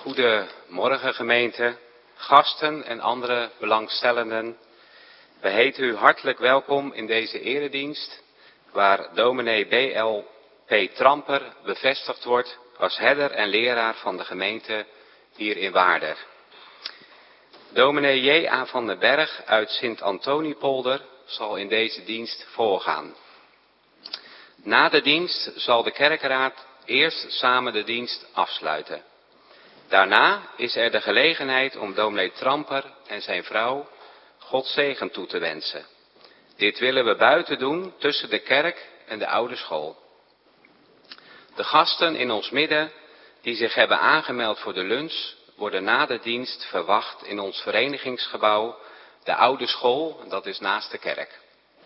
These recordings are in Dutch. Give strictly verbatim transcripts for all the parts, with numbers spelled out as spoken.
Goedemorgen gemeente, gasten en andere belangstellenden. We heten u hartelijk welkom in deze eredienst, waar dominee B L P Tramper bevestigd wordt als herder en leraar van de gemeente hier in Waarder. Dominee J A van den Berg uit Sint-Antoniepolder zal in deze dienst voorgaan. Na de dienst zal de kerkenraad eerst samen de dienst afsluiten. Daarna is er de gelegenheid om dominee Tramper en zijn vrouw Gods zegen toe te wensen. Dit willen we buiten doen tussen de kerk en de oude school. De gasten in ons midden die zich hebben aangemeld voor de lunch worden na de dienst verwacht in ons verenigingsgebouw, de oude school, dat is naast de kerk.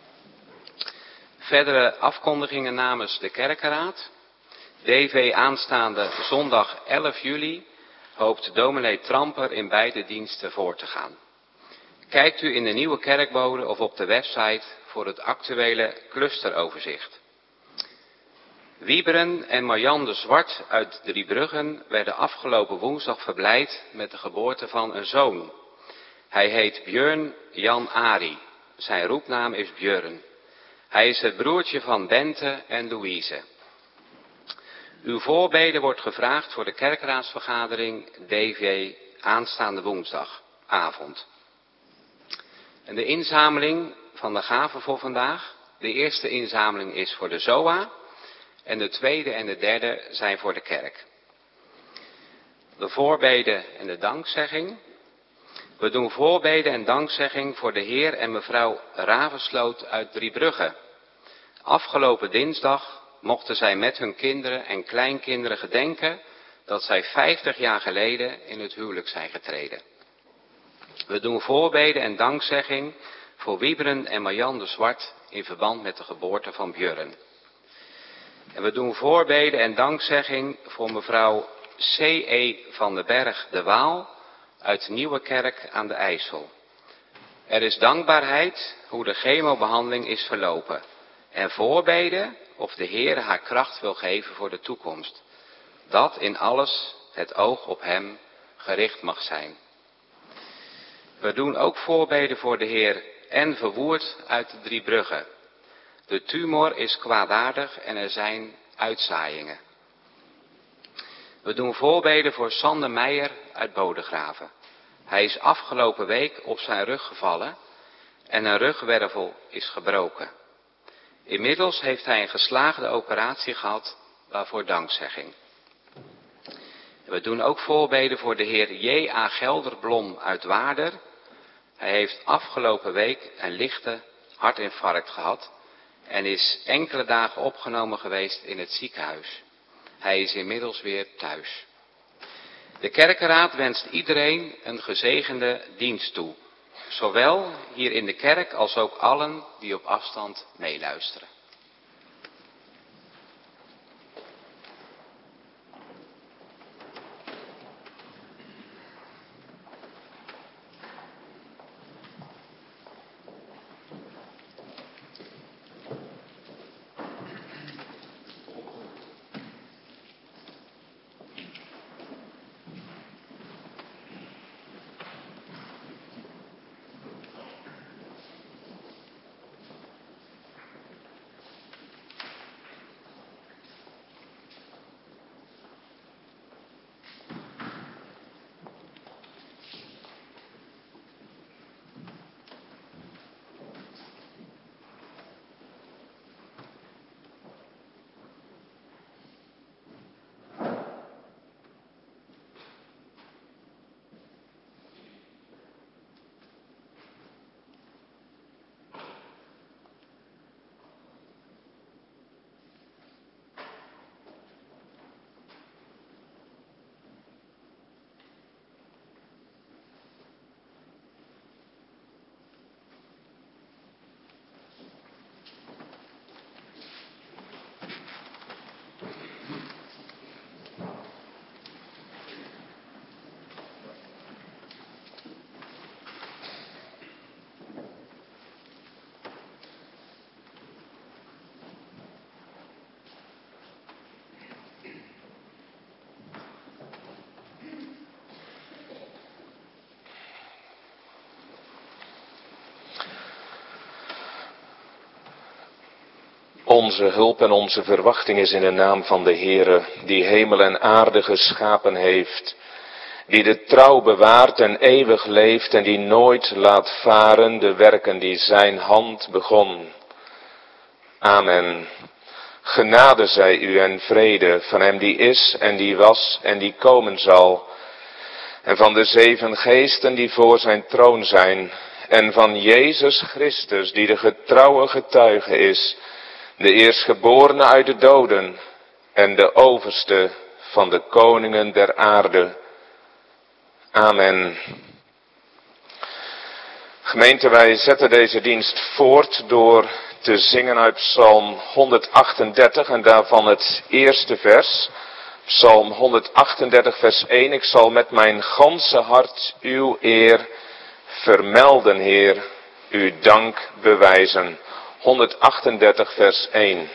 Verdere afkondigingen namens de kerkenraad. D V aanstaande zondag elf juli hoopt dominee Tramper in beide diensten voor te gaan. Kijkt u in de nieuwe kerkbode of op de website voor het actuele clusteroverzicht. Wieberen en Marjan de Zwart uit Driebruggen werden afgelopen woensdag verblijd met de geboorte van een zoon. Hij heet Björn Jan Ari. Zijn roepnaam is Björn. Hij is het broertje van Bente en Louise. Uw voorbede wordt gevraagd voor de kerkraadsvergadering D V aanstaande woensdagavond. En de inzameling van de gaven voor vandaag. De eerste inzameling is voor de Z O A en de tweede en de derde zijn voor de kerk. De voorbede en de dankzegging. We doen voorbede en dankzegging voor de heer en mevrouw Ravensloot uit Driebruggen. Afgelopen dinsdag mochten zij met hun kinderen en kleinkinderen gedenken dat zij vijftig jaar geleden in het huwelijk zijn getreden. We doen voorbeden en dankzegging voor Wieberen en Marjan de Zwart in verband met de geboorte van Björn. En we doen voorbeden en dankzegging voor mevrouw C E van den Berg de Waal uit Nieuwekerk aan de IJssel. Er is dankbaarheid hoe de chemobehandeling is verlopen. En voorbeden of de Heer haar kracht wil geven voor de toekomst. Dat in alles het oog op hem gericht mag zijn. We doen ook voorbeden voor de Heer N. Verwoerd uit de Driebruggen. De tumor is kwaadaardig en er zijn uitzaaiingen. We doen voorbeden voor Sander Meijer uit Bodegraven. Hij is afgelopen week op zijn rug gevallen en een rugwervel is gebroken. Inmiddels heeft hij een geslaagde operatie gehad, waarvoor dankzegging. We doen ook voorbeden voor de heer J A Gelderblom uit Waarder. Hij heeft afgelopen week een lichte hartinfarct gehad en is enkele dagen opgenomen geweest in het ziekenhuis. Hij is inmiddels weer thuis. De kerkenraad wenst iedereen een gezegende dienst toe. Zowel hier in de kerk als ook allen die op afstand meeluisteren. Onze hulp en onze verwachting is in de naam van de Heere, die hemel en aarde geschapen heeft, die de trouw bewaart en eeuwig leeft en die nooit laat varen de werken die zijn hand begon. Amen. Genade zij u en vrede van hem die is en die was en die komen zal, en van de zeven geesten die voor zijn troon zijn, en van Jezus Christus die de getrouwe getuige is, de eerstgeborene uit de doden en de overste van de koningen der aarde. Amen. Gemeente, wij zetten deze dienst voort door te zingen uit Psalm honderdachtendertig en daarvan het eerste vers. Psalm honderdachtendertig vers één. Ik zal met mijn ganse hart uw eer vermelden, Heer, uw dank bewijzen. honderdachtendertig vers één.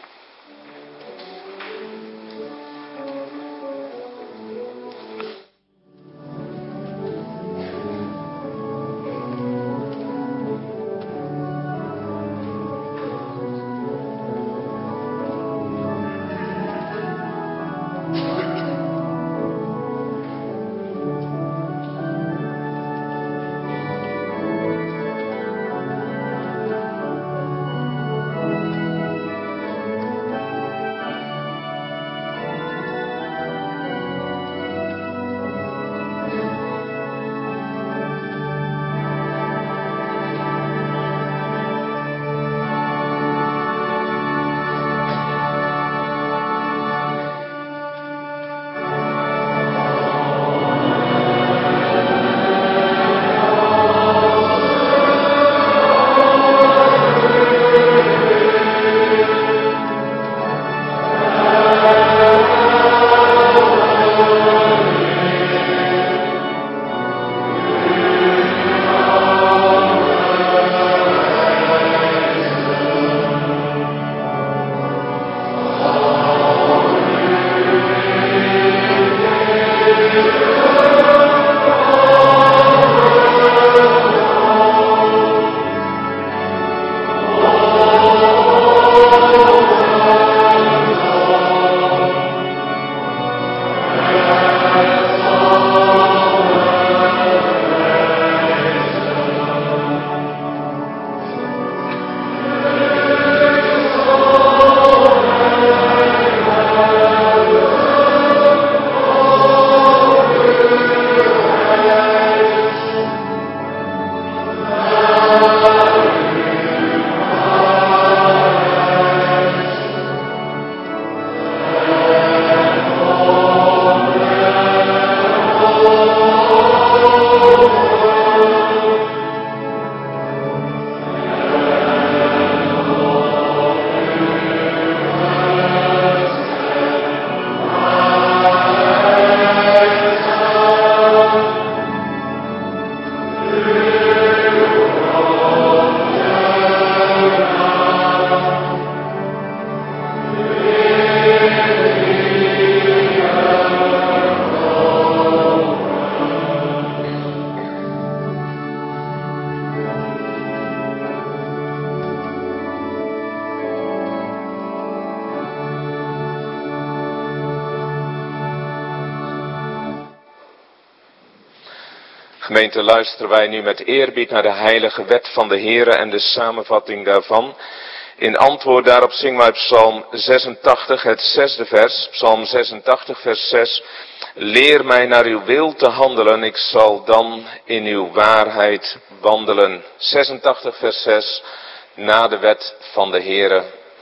Gemeente, luisteren wij nu met eerbied naar de heilige wet van de Heere en de samenvatting daarvan. In antwoord daarop zingen wij Psalm zesentachtig, het zesde vers. Psalm zesentachtig, vers zes. Leer mij naar uw wil te handelen, ik zal dan in uw waarheid wandelen. zesentachtig, vers zes, na de wet van de Heere.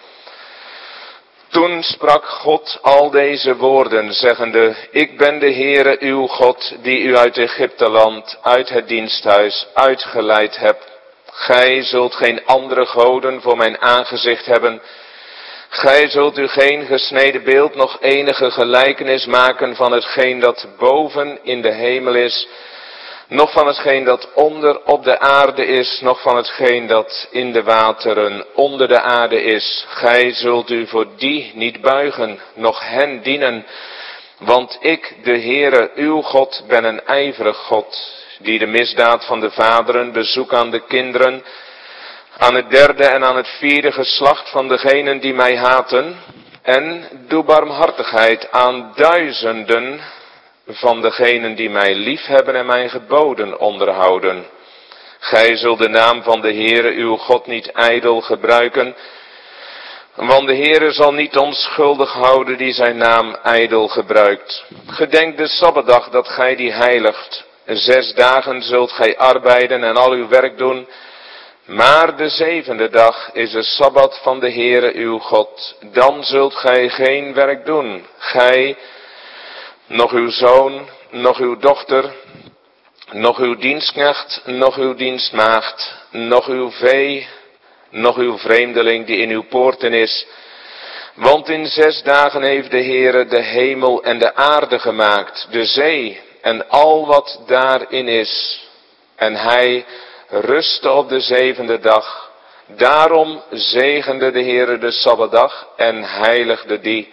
Toen sprak God al deze woorden, zeggende, ik ben de Heere uw God, die u uit Egypteland, uit het diensthuis, uitgeleid hebt. Gij zult geen andere goden voor mijn aangezicht hebben. Gij zult u geen gesneden beeld, nog enige gelijkenis maken van hetgeen dat boven in de hemel is, noch van hetgeen dat onder op de aarde is, noch van hetgeen dat in de wateren onder de aarde is. Gij zult u voor die niet buigen, noch hen dienen, want ik, de Heere, uw God, ben een ijverig God, die de misdaad van de vaderen bezoekt aan de kinderen, aan het derde en aan het vierde geslacht van degenen die mij haten. En doe barmhartigheid aan duizenden van degenen die mij liefhebben en mijn geboden onderhouden. Gij zult de naam van de Heere uw God niet ijdel gebruiken, want de Heere zal niet onschuldig houden die zijn naam ijdel gebruikt. Gedenk de Sabbatdag dat gij die heiligt. Zes dagen zult gij arbeiden en al uw werk doen, maar de zevende dag is de Sabbat van de Heere uw God. Dan zult gij geen werk doen, gij, nog uw zoon, nog uw dochter, nog uw dienstknecht, nog uw dienstmaagd, nog uw vee, nog uw vreemdeling die in uw poorten is. Want in zes dagen heeft de Heere de hemel en de aarde gemaakt, de zee en al wat daarin is. En hij rustte op de zevende dag. Daarom zegende de Heere de Sabbatdag en heiligde die.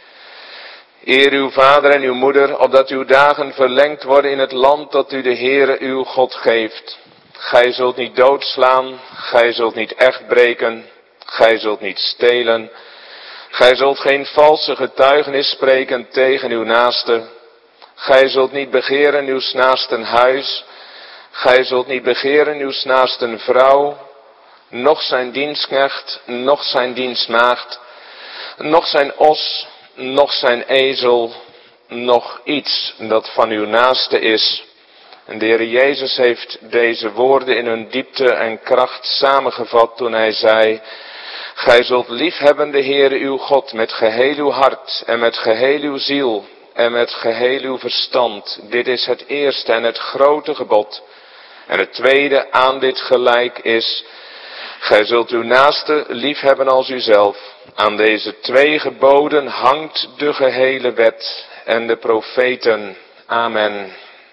Eer uw vader en uw moeder, opdat uw dagen verlengd worden in het land dat u de Heere uw God geeft. Gij zult niet doodslaan, gij zult niet echt breken, gij zult niet stelen. Gij zult geen valse getuigenis spreken tegen uw naaste. Gij zult niet begeren uw naasten huis. Gij zult niet begeren uw naasten vrouw, noch zijn dienstknecht, noch zijn dienstmaagd, noch zijn os, noch zijn ezel, noch iets dat van uw naaste is. En de Heer Jezus heeft deze woorden in hun diepte en kracht samengevat toen hij zei: gij zult liefhebben de Heere uw God met geheel uw hart en met geheel uw ziel en met geheel uw verstand. Dit is het eerste en het grote gebod. En het tweede aan dit gelijk is: gij zult uw naaste liefhebben als uzelf. Aan deze twee geboden hangt de gehele wet en de profeten. Amen.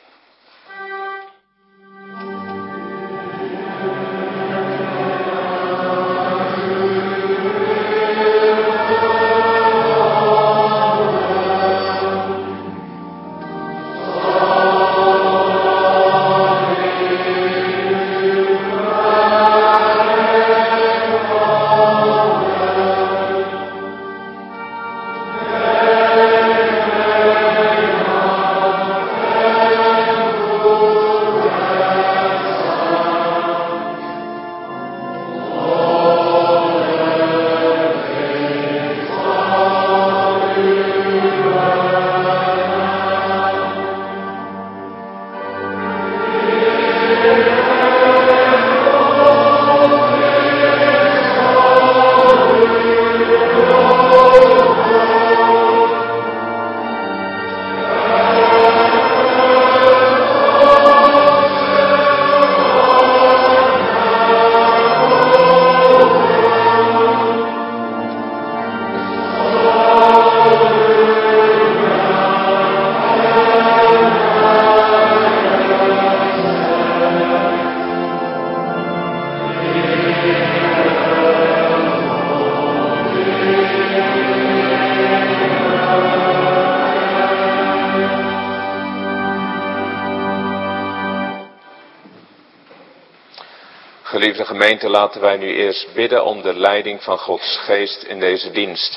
Geliefde gemeente, laten wij nu eerst bidden om de leiding van Gods geest in deze dienst.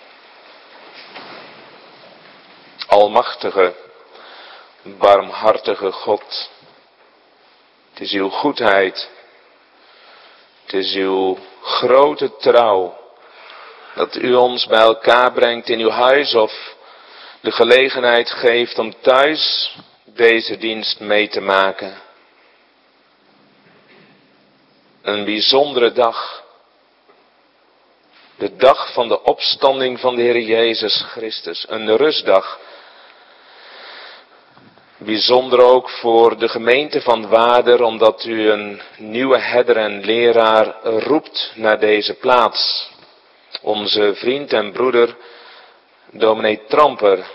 Almachtige, barmhartige God, het is uw goedheid, het is uw grote trouw, dat u ons bij elkaar brengt in uw huis of de gelegenheid geeft om thuis deze dienst mee te maken. Een bijzondere dag. De dag van de opstanding van de Heer Jezus Christus. Een rustdag. Bijzonder ook voor de gemeente van Waarder, omdat u een nieuwe herder en leraar roept naar deze plaats. Onze vriend en broeder, dominee Tramper.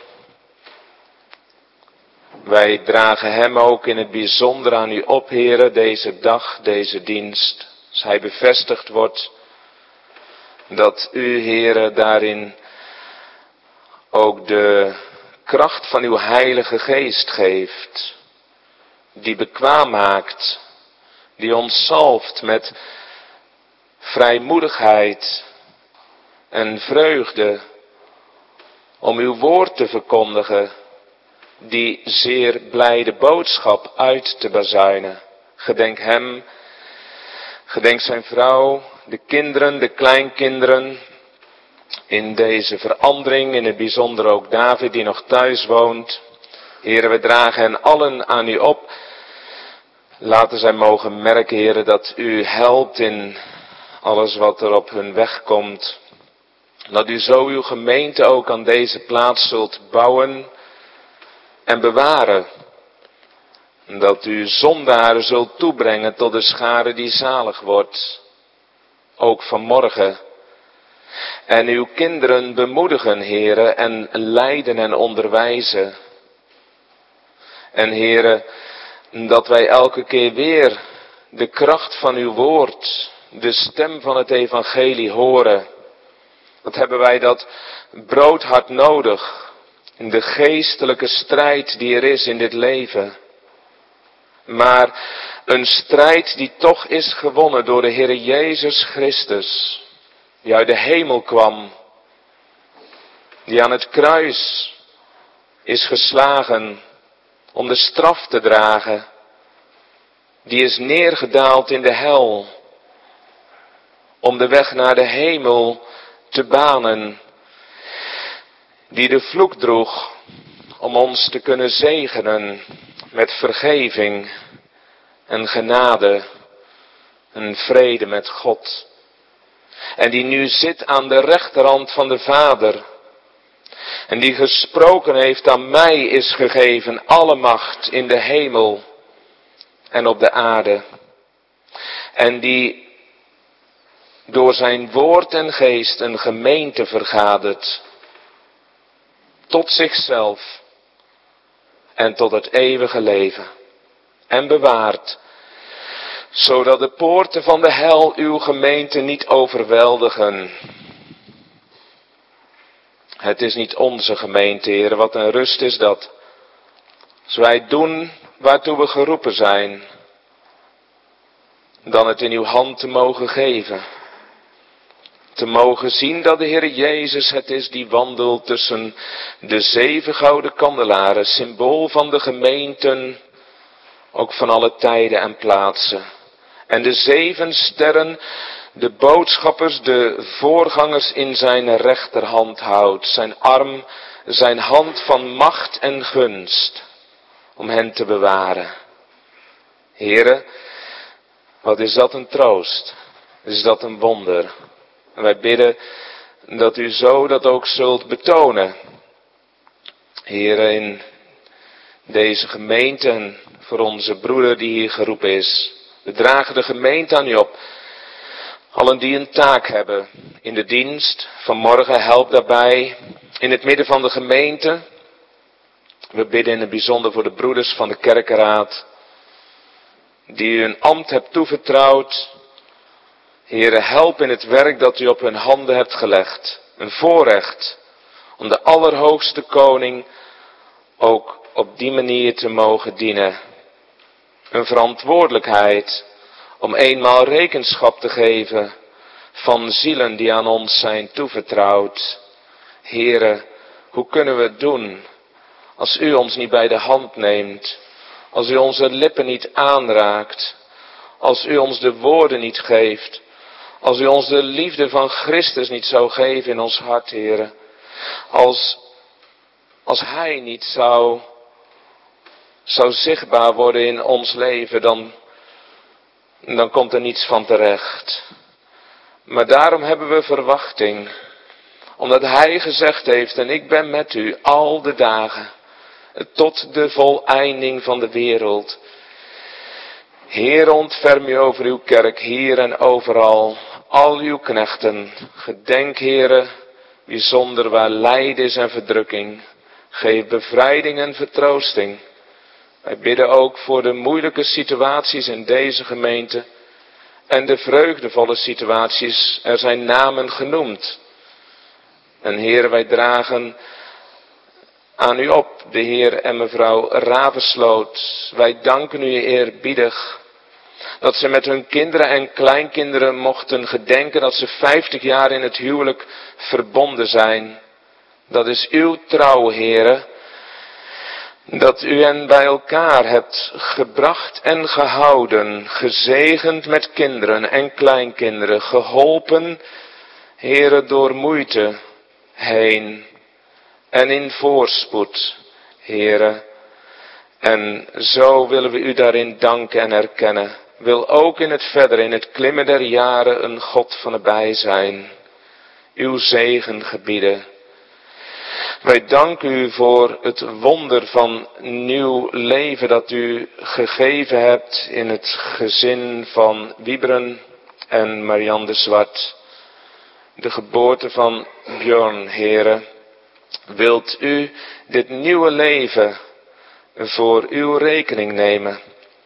Wij dragen hem ook in het bijzonder aan u op, Heere, deze dag, deze dienst. Als hij bevestigd wordt, dat u, Heere, daarin ook de kracht van uw Heilige Geest geeft. Die bekwaam maakt, die ons zalft met vrijmoedigheid en vreugde om uw woord te verkondigen, die zeer blijde boodschap uit te bazuinen. Gedenk hem, gedenk zijn vrouw, de kinderen, de kleinkinderen, in deze verandering, in het bijzonder ook David die nog thuis woont. Heren, we dragen hen allen aan u op. Laten zij mogen merken, heren, dat u helpt in alles wat er op hun weg komt. Dat u zo uw gemeente ook aan deze plaats zult bouwen en bewaren. Dat u zondaren zult toebrengen tot de schare die zalig wordt. Ook vanmorgen. En uw kinderen bemoedigen, heren, en leiden en onderwijzen. En heren, dat wij elke keer weer de kracht van uw woord, de stem van het evangelie horen. Wat hebben wij dat broodhart nodig in de geestelijke strijd die er is in dit leven. Maar een strijd die toch is gewonnen door de Heere Jezus Christus, die uit de hemel kwam, die aan het kruis is geslagen om de straf te dragen, die is neergedaald in de hel om de weg naar de hemel te banen, die de vloek droeg om ons te kunnen zegenen met vergeving en genade en vrede met God. En die nu zit aan de rechterhand van de Vader. En die gesproken heeft, aan mij is gegeven alle macht in de hemel en op de aarde. En die door zijn woord en geest een gemeente vergadert. Tot zichzelf en tot het eeuwige leven. En bewaart, zodat de poorten van de hel uw gemeente niet overweldigen. Het is niet onze gemeente, Heer, wat een rust is dat. Als wij doen waartoe we geroepen zijn, dan het in uw hand te mogen geven. Te mogen zien dat de Heer Jezus het is die wandelt tussen de zeven gouden kandelaren, symbool van de gemeenten, ook van alle tijden en plaatsen. En de zeven sterren, de boodschappers, de voorgangers in zijn rechterhand houdt. Zijn arm, zijn hand van macht en gunst, om hen te bewaren. Heere, wat is dat een troost? Is dat een wonder? En wij bidden dat u zo dat ook zult betonen. Heere, in deze gemeente en voor onze broeder die hier geroepen is. We dragen de gemeente aan u op. Allen die een taak hebben in de dienst, vanmorgen help daarbij. In het midden van de gemeente. We bidden in het bijzonder voor de broeders van de kerkenraad. Die u een ambt hebt toevertrouwd. Heere, help in het werk dat u op hun handen hebt gelegd. Een voorrecht om de Allerhoogste Koning ook op die manier te mogen dienen. Een verantwoordelijkheid om eenmaal rekenschap te geven van zielen die aan ons zijn toevertrouwd. Heere, hoe kunnen we het doen als u ons niet bij de hand neemt, als u onze lippen niet aanraakt, als u ons de woorden niet geeft, als u ons de liefde van Christus niet zou geven in ons hart, Heere. Als, als Hij niet zou, zou zichtbaar worden in ons leven, dan, dan komt er niets van terecht. Maar daarom hebben we verwachting, omdat Hij gezegd heeft, en ik ben met u al de dagen, tot de voleinding van de wereld. Heer, ontferm u over uw kerk, hier en overal, al uw knechten. Gedenk, Heere, bijzonder waar lijden is en verdrukking. Geef bevrijding en vertroosting. Wij bidden ook voor de moeilijke situaties in deze gemeente en de vreugdevolle situaties. Er zijn namen genoemd. En Heer, wij dragen aan u op, de Heer en mevrouw Ravensloot. Wij danken u eerbiedig Dat ze met hun kinderen en kleinkinderen mochten gedenken dat ze vijftig jaar in het huwelijk verbonden zijn. Dat is uw trouw, Heere. Dat u hen bij elkaar hebt gebracht en gehouden, gezegend met kinderen en kleinkinderen, geholpen, Heere, door moeite heen en in voorspoed, Heere. En zo willen we u daarin danken en erkennen. Wil ook in het verder, in het klimmen der jaren, een God van nabij zijn. Uw zegen gebieden. Wij danken u voor het wonder van nieuw leven dat u gegeven hebt in het gezin van Wieberen en Marianne de Zwart. De geboorte van Björn, Heere. Wilt u dit nieuwe leven voor uw rekening nemen?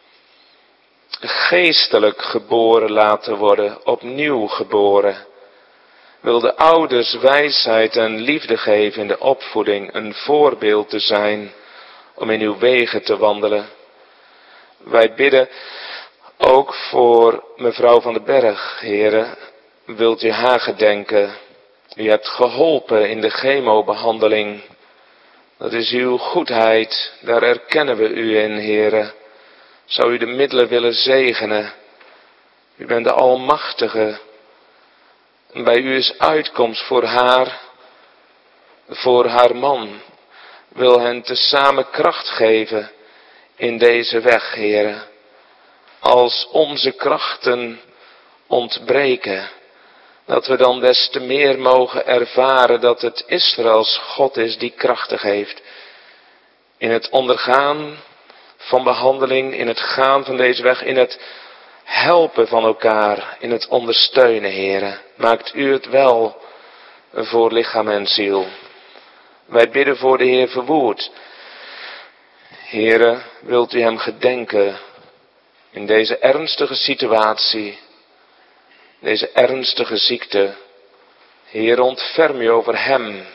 Geestelijk geboren laten worden, opnieuw geboren. Wil de ouders wijsheid en liefde geven in de opvoeding, een voorbeeld te zijn om in uw wegen te wandelen. Wij bidden ook voor mevrouw van den Berg, Heere. Wilt u haar gedenken? U hebt geholpen in de chemobehandeling. Dat is uw goedheid, daar erkennen we u in, Heere. Zou u de middelen willen zegenen? U bent de Almachtige. En bij u is uitkomst voor haar, voor haar man. Wil hen tezamen kracht geven in deze weg, Heere. Als onze krachten ontbreken, dat we dan des te meer mogen ervaren dat het Israëls God is die krachtig heeft. In het ondergaan van behandeling, in het gaan van deze weg, in het helpen van elkaar, in het ondersteunen, Heere. Maakt u het wel voor lichaam en ziel. Wij bidden voor de Heer Verwoerd. Heere, wilt u hem gedenken in deze ernstige situatie, deze ernstige ziekte. Heer, ontferm u over hem.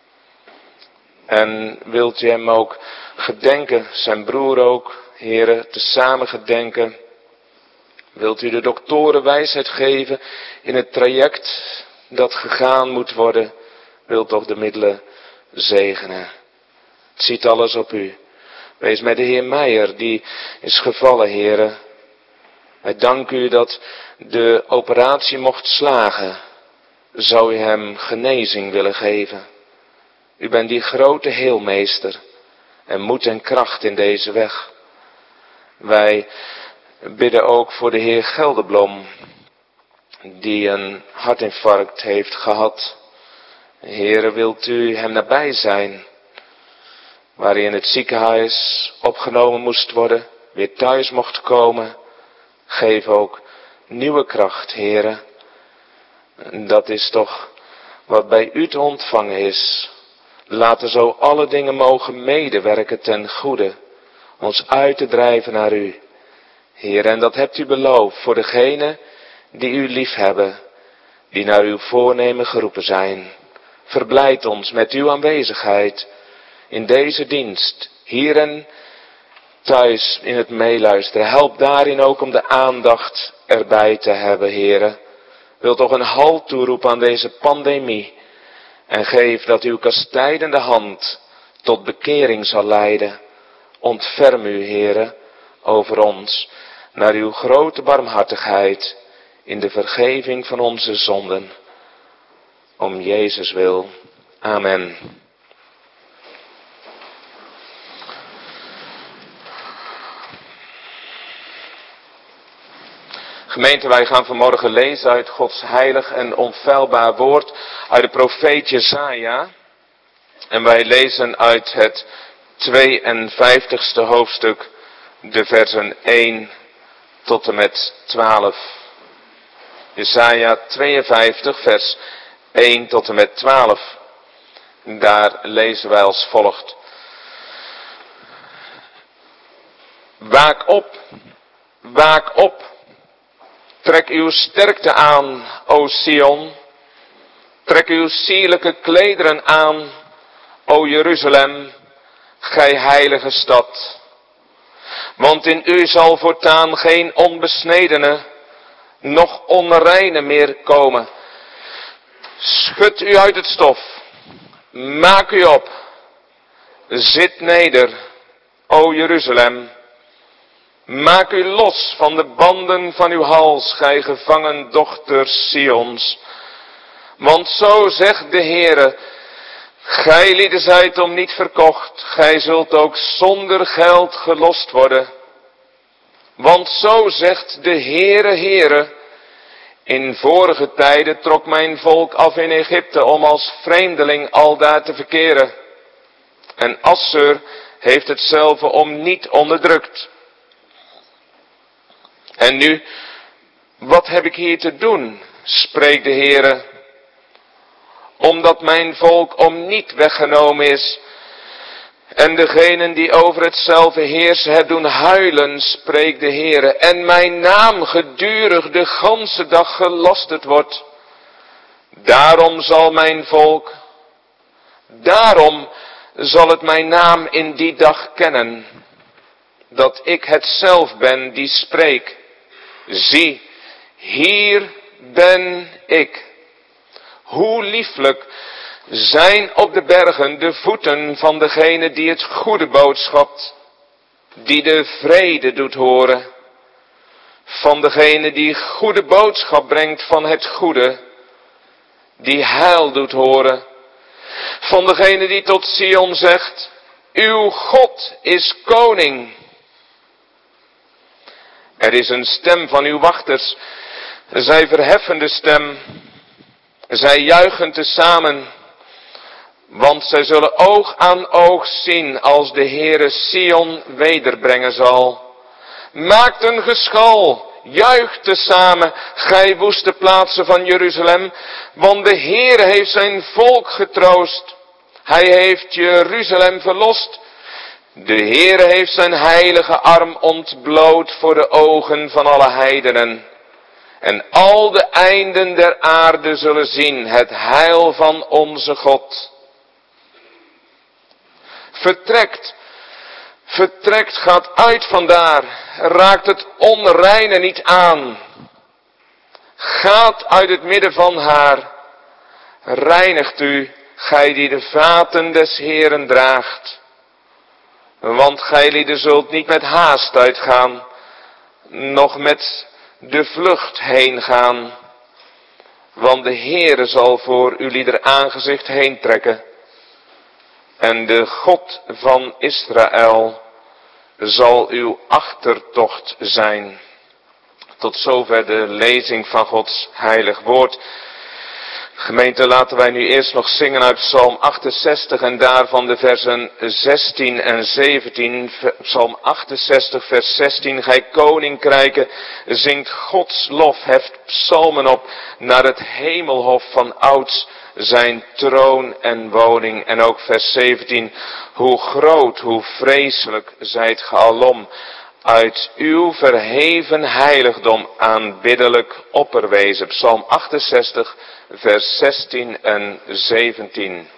En wilt u hem ook gedenken, zijn broer ook, Heere, tezamen gedenken. Wilt u de doktoren wijsheid geven in het traject dat gegaan moet worden. Wilt toch de middelen zegenen. Het ziet alles op u. Wees met de Heer Meijer, die is gevallen, Heere. Wij danken u dat de operatie mocht slagen. Zou u hem genezing willen geven. U bent die grote heelmeester. En moed en kracht in deze weg. Wij bidden ook voor de Heer Gelderblom, die een hartinfarct heeft gehad. Heere, wilt u hem nabij zijn, waar hij in het ziekenhuis opgenomen moest worden, weer thuis mocht komen. Geef ook nieuwe kracht, Heere. Dat is toch wat bij u te ontvangen is. Laten zo alle dingen mogen medewerken ten goede, ons uit te drijven naar u. Heer, en dat hebt u beloofd voor degenen die u lief hebben, die naar uw voornemen geroepen zijn. Verblijd ons met uw aanwezigheid in deze dienst, hier en thuis in het meeluisteren. Help daarin ook om de aandacht erbij te hebben, Heere. Wil toch een halt toeroepen aan deze pandemie en geef dat uw kastijdende hand tot bekering zal leiden. Ontferm u, Heere, over ons, naar uw grote barmhartigheid in de vergeving van onze zonden. Om Jezus wil. Amen. Gemeente, wij gaan vanmorgen lezen uit Gods heilig en onfeilbaar woord, uit de profeet Jesaja. En wij lezen uit het tweeënvijftigste hoofdstuk, de versen één tot en met twaalf. Jesaja tweeënvijftig, vers één tot en met twaalf. Daar lezen wij als volgt. Waak op, waak op. Trek uw sterkte aan, o Sion. Trek uw sierlijke klederen aan, o Jeruzalem, gij heilige stad. Want in u zal voortaan geen onbesnedene, noch onreine meer komen. Schud u uit het stof, maak u op, zit neder, o Jeruzalem. Maak u los van de banden van uw hals, gij gevangen dochter Sions. Want zo zegt de Heere, gij lieden zijt om niet verkocht, gij zult ook zonder geld gelost worden. Want zo zegt de Heere, Heere, in vorige tijden trok mijn volk af in Egypte om als vreemdeling aldaar te verkeren. En Assur heeft hetzelfde om niet onderdrukt. En nu, wat heb ik hier te doen, spreekt de Heere, omdat mijn volk om niet weggenomen is, en degenen die over hetzelfde heersen het doen huilen, spreekt de Heere, en mijn naam gedurig de ganse dag gelasterd wordt. Daarom zal mijn volk, daarom zal het mijn naam in die dag kennen, dat ik het zelf ben die spreek. Zie, hier ben ik. Hoe lieflijk zijn op de bergen de voeten van degene die het goede boodschapt, die de vrede doet horen. Van degene die goede boodschap brengt van het goede, die heil doet horen. Van degene die tot Sion zegt, uw God is koning. Er is een stem van uw wachters, zij verheffen de stem, zij juichen tezamen, want zij zullen oog aan oog zien als de Heere Sion wederbrengen zal. Maakt een geschal, juicht tezamen, gij woeste plaatsen van Jeruzalem, want de Heere heeft zijn volk getroost. Hij heeft Jeruzalem verlost. De Heere heeft zijn heilige arm ontbloot voor de ogen van alle heidenen. En al de einden der aarde zullen zien het heil van onze God. Vertrekt, vertrekt, gaat uit vandaar, raakt het onreine niet aan. Gaat uit het midden van haar, reinigt u, gij die de vaten des Heeren draagt. Want gij lieden zult niet met haast uitgaan, noch met de vlucht heen gaan. Want de Heere zal voor uw lieder aangezicht heen trekken. En de God van Israël zal uw achtertocht zijn. Tot zover de lezing van Gods heilig woord. Gemeente, laten wij nu eerst nog zingen uit Psalm achtenzestig en daarvan de versen zestien en zeventien. Psalm achtenzestig vers zestien. Gij koninkrijken, zingt Gods lof, heft psalmen op naar het hemelhof van ouds, zijn troon en woning. En ook vers zeventien. Hoe groot, hoe vreselijk zijt ge alom, uit uw verheven heiligdom aanbiddelijk opperwezen. Psalm achtenzestig vers zestien en zeventien.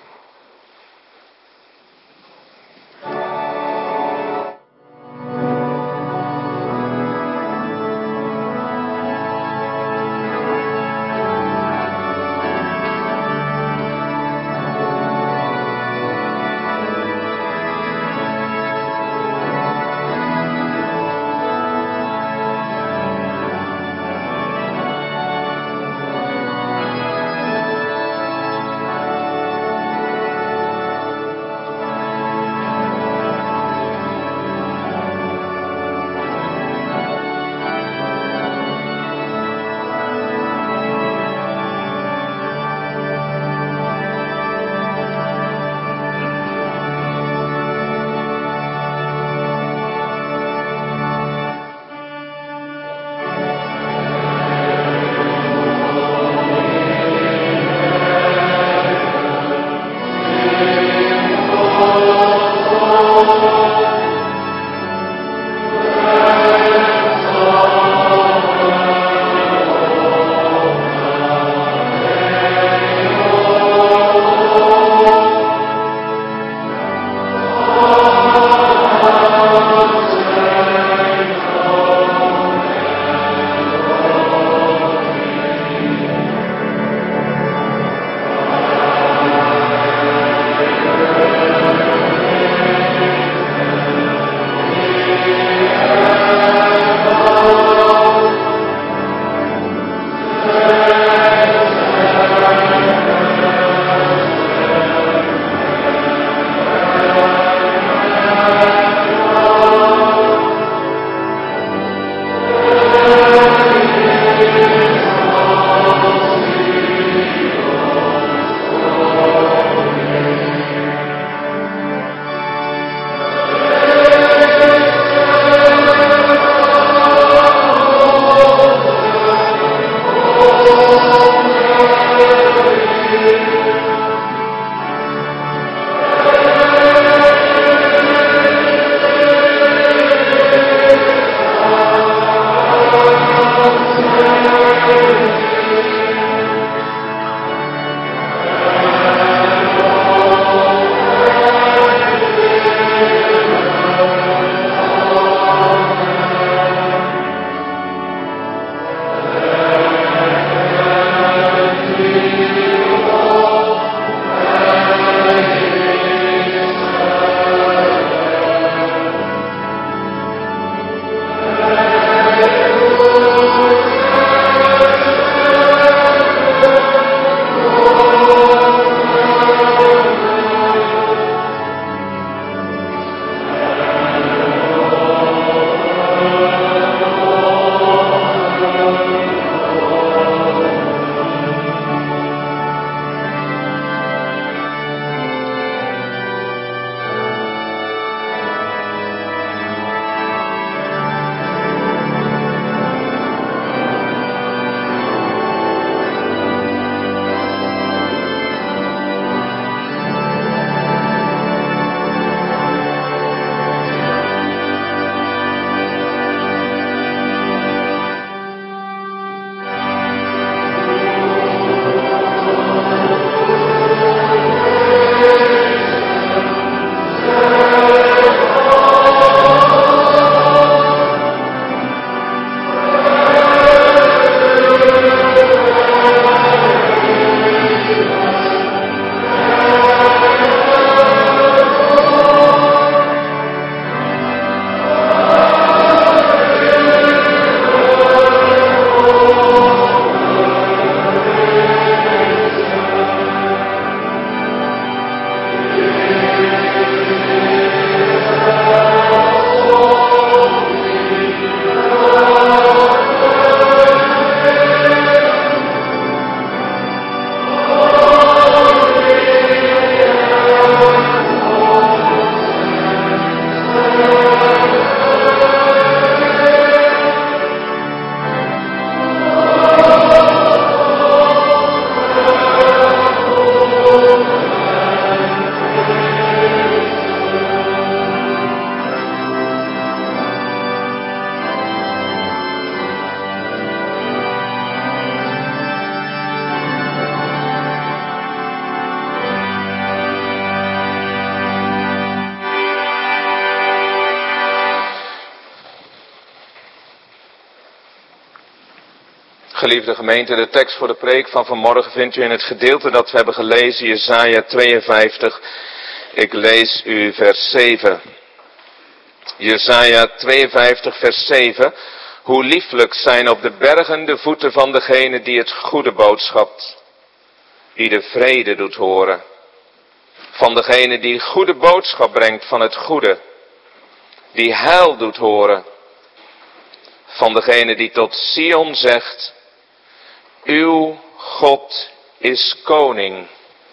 Geliefde gemeente, de tekst voor de preek van vanmorgen vindt u in het gedeelte dat we hebben gelezen, Jesaja tweeënvijftig. Ik lees u vers zeven. Jesaja tweeënvijftig vers zeven. Hoe lieflijk zijn op de bergen de voeten van degene die het goede boodschapt, die de vrede doet horen. Van degene die goede boodschap brengt van het goede, die heil doet horen. Van degene die tot Sion zegt, uw God is koning.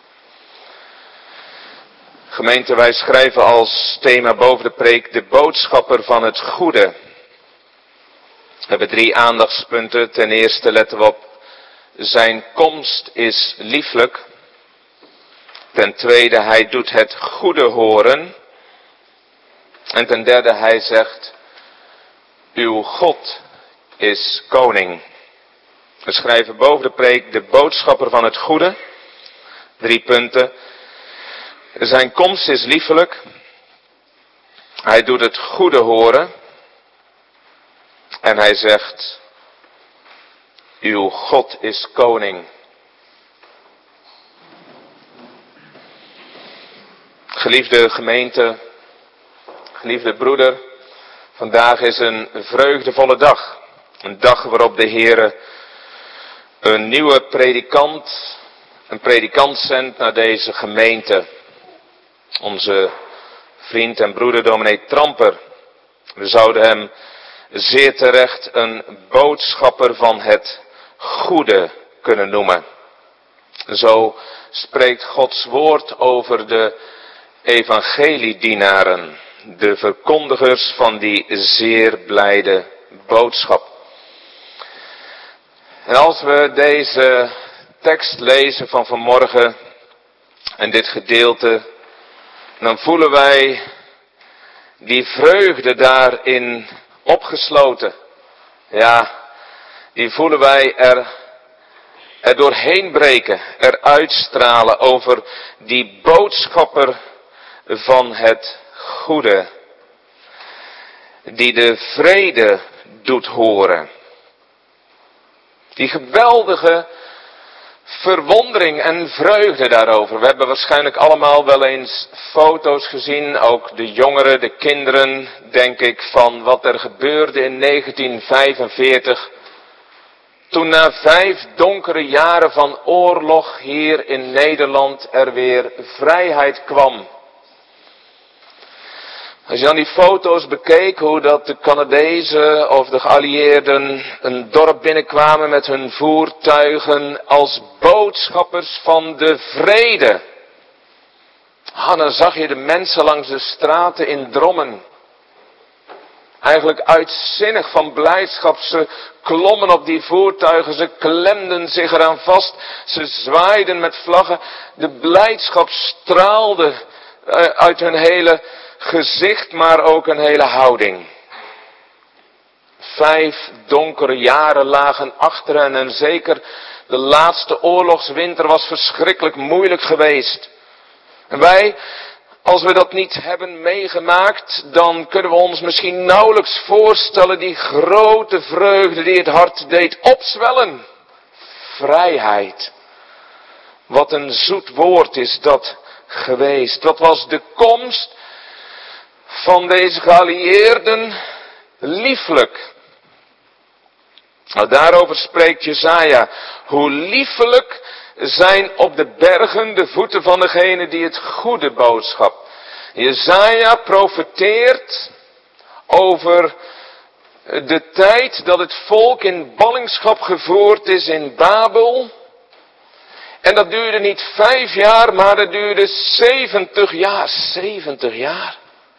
Gemeente, wij schrijven als thema boven de preek de boodschapper van het goede. We hebben drie aandachtspunten. Ten eerste letten we op, zijn komst is lieflijk. Ten tweede, hij doet het goede horen. En ten derde, hij zegt, uw God is koning. We schrijven boven de preek de boodschapper van het goede. Drie punten. Zijn komst is liefelijk. Hij doet het goede horen. En hij zegt, uw God is koning. Geliefde gemeente, geliefde broeder, vandaag is een vreugdevolle dag. Een dag waarop de Heere een nieuwe predikant, een predikant zendt naar deze gemeente. Onze vriend en broeder dominee Tramper. We zouden hem zeer terecht een boodschapper van het goede kunnen noemen. Zo spreekt Gods woord over de evangeliedienaren, de verkondigers van die zeer blijde boodschap. En als we deze tekst lezen van vanmorgen en dit gedeelte, dan voelen wij die vreugde daarin opgesloten. Ja, die voelen wij er, er doorheen breken, er uitstralen over die boodschapper van het goede, die de vrede doet horen. Die geweldige verwondering en vreugde daarover. We hebben waarschijnlijk allemaal wel eens foto's gezien, ook de jongeren, de kinderen, denk ik, van wat er gebeurde in negentien vijfenveertig. Toen na vijf donkere jaren van oorlog hier in Nederland er weer vrijheid kwam. Als je dan die foto's bekeek, hoe dat de Canadezen of de geallieerden een dorp binnenkwamen met hun voertuigen als boodschappers van de vrede. Ah, dan zag je de mensen langs de straten in drommen. Eigenlijk uitzinnig van blijdschap. Ze klommen op die voertuigen, ze klemden zich eraan vast. Ze zwaaiden met vlaggen. De blijdschap straalde uit hun hele gezicht, maar ook een hele houding. Vijf donkere jaren lagen achter hen en zeker de laatste oorlogswinter was verschrikkelijk moeilijk geweest. En wij, als we dat niet hebben meegemaakt, dan kunnen we ons misschien nauwelijks voorstellen die grote vreugde die het hart deed opzwellen. Vrijheid. Wat een zoet woord is dat geweest. Wat was de komst van deze geallieerden lieflijk. Nou, daarover spreekt Jesaja. Hoe liefelijk zijn op de bergen de voeten van degene die het goede boodschap. Jesaja profeteert over de tijd dat het volk in ballingschap gevoerd is in Babel. En dat duurde niet vijf jaar, maar dat duurde zeventig jaar. Zeventig jaar.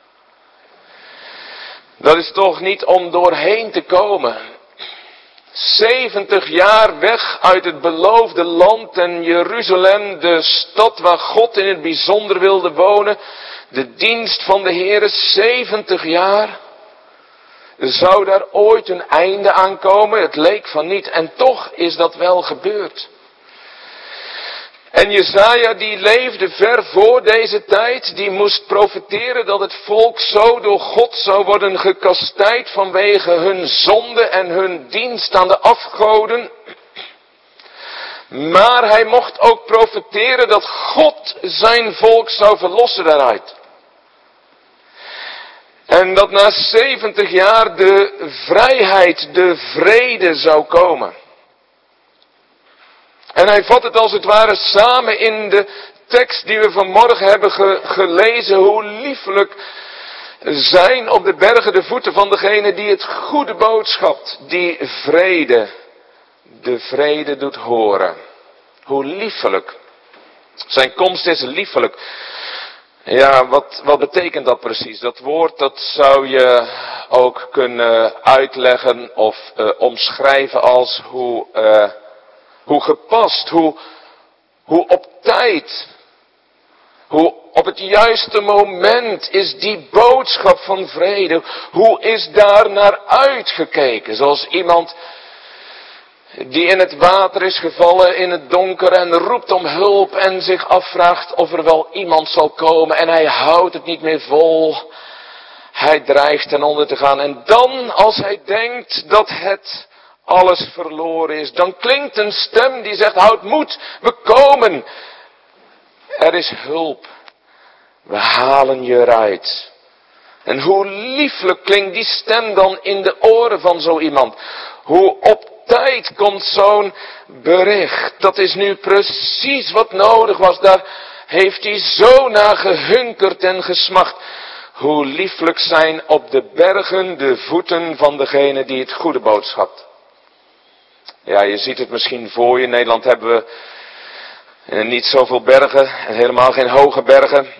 Dat is toch niet om doorheen te komen. zeventig jaar weg uit het beloofde land en Jeruzalem, de stad waar God in het bijzonder wilde wonen. De dienst van de Heere, zeventig jaar. Zou daar ooit een einde aan komen? Het leek van niet. En toch is dat wel gebeurd. En Jesaja die leefde ver voor deze tijd, die moest profeteren dat het volk zo door God zou worden gekastijd vanwege hun zonde en hun dienst aan de afgoden. Maar hij mocht ook profeteren dat God zijn volk zou verlossen daaruit. En dat na zeventig jaar de vrijheid, de vrede zou komen. En hij vat het als het ware samen in de tekst die we vanmorgen hebben ge- gelezen. Hoe liefelijk zijn op de bergen de voeten van degene die het goede boodschapt, die vrede, de vrede doet horen. Hoe liefelijk. Zijn komst is liefelijk. Ja, wat, wat betekent dat precies? Dat woord, dat zou je ook kunnen uitleggen of uh, omschrijven als hoe, uh, hoe gepast, hoe, hoe op tijd, hoe op het juiste moment is die boodschap van vrede, hoe is daar naar uitgekeken? Zoals iemand die in het water is gevallen in het donker en roept om hulp en zich afvraagt of er wel iemand zal komen en hij houdt het niet meer vol. Hij dreigt ten onder te gaan en dan als hij denkt dat het alles verloren is, dan klinkt een stem die zegt: houd moed, we komen. Er is hulp. We halen je eruit. En hoe lieflijk klinkt die stem dan in de oren van zo iemand. Hoe op tijd komt zo'n bericht. Dat is nu precies wat nodig was. Daar heeft hij zo naar gehunkerd en gesmacht. Hoe lieflijk zijn op de bergen de voeten van degene die het goede boodschapt. Ja, je ziet het misschien voor je. In Nederland hebben we niet zoveel bergen en helemaal geen hoge bergen.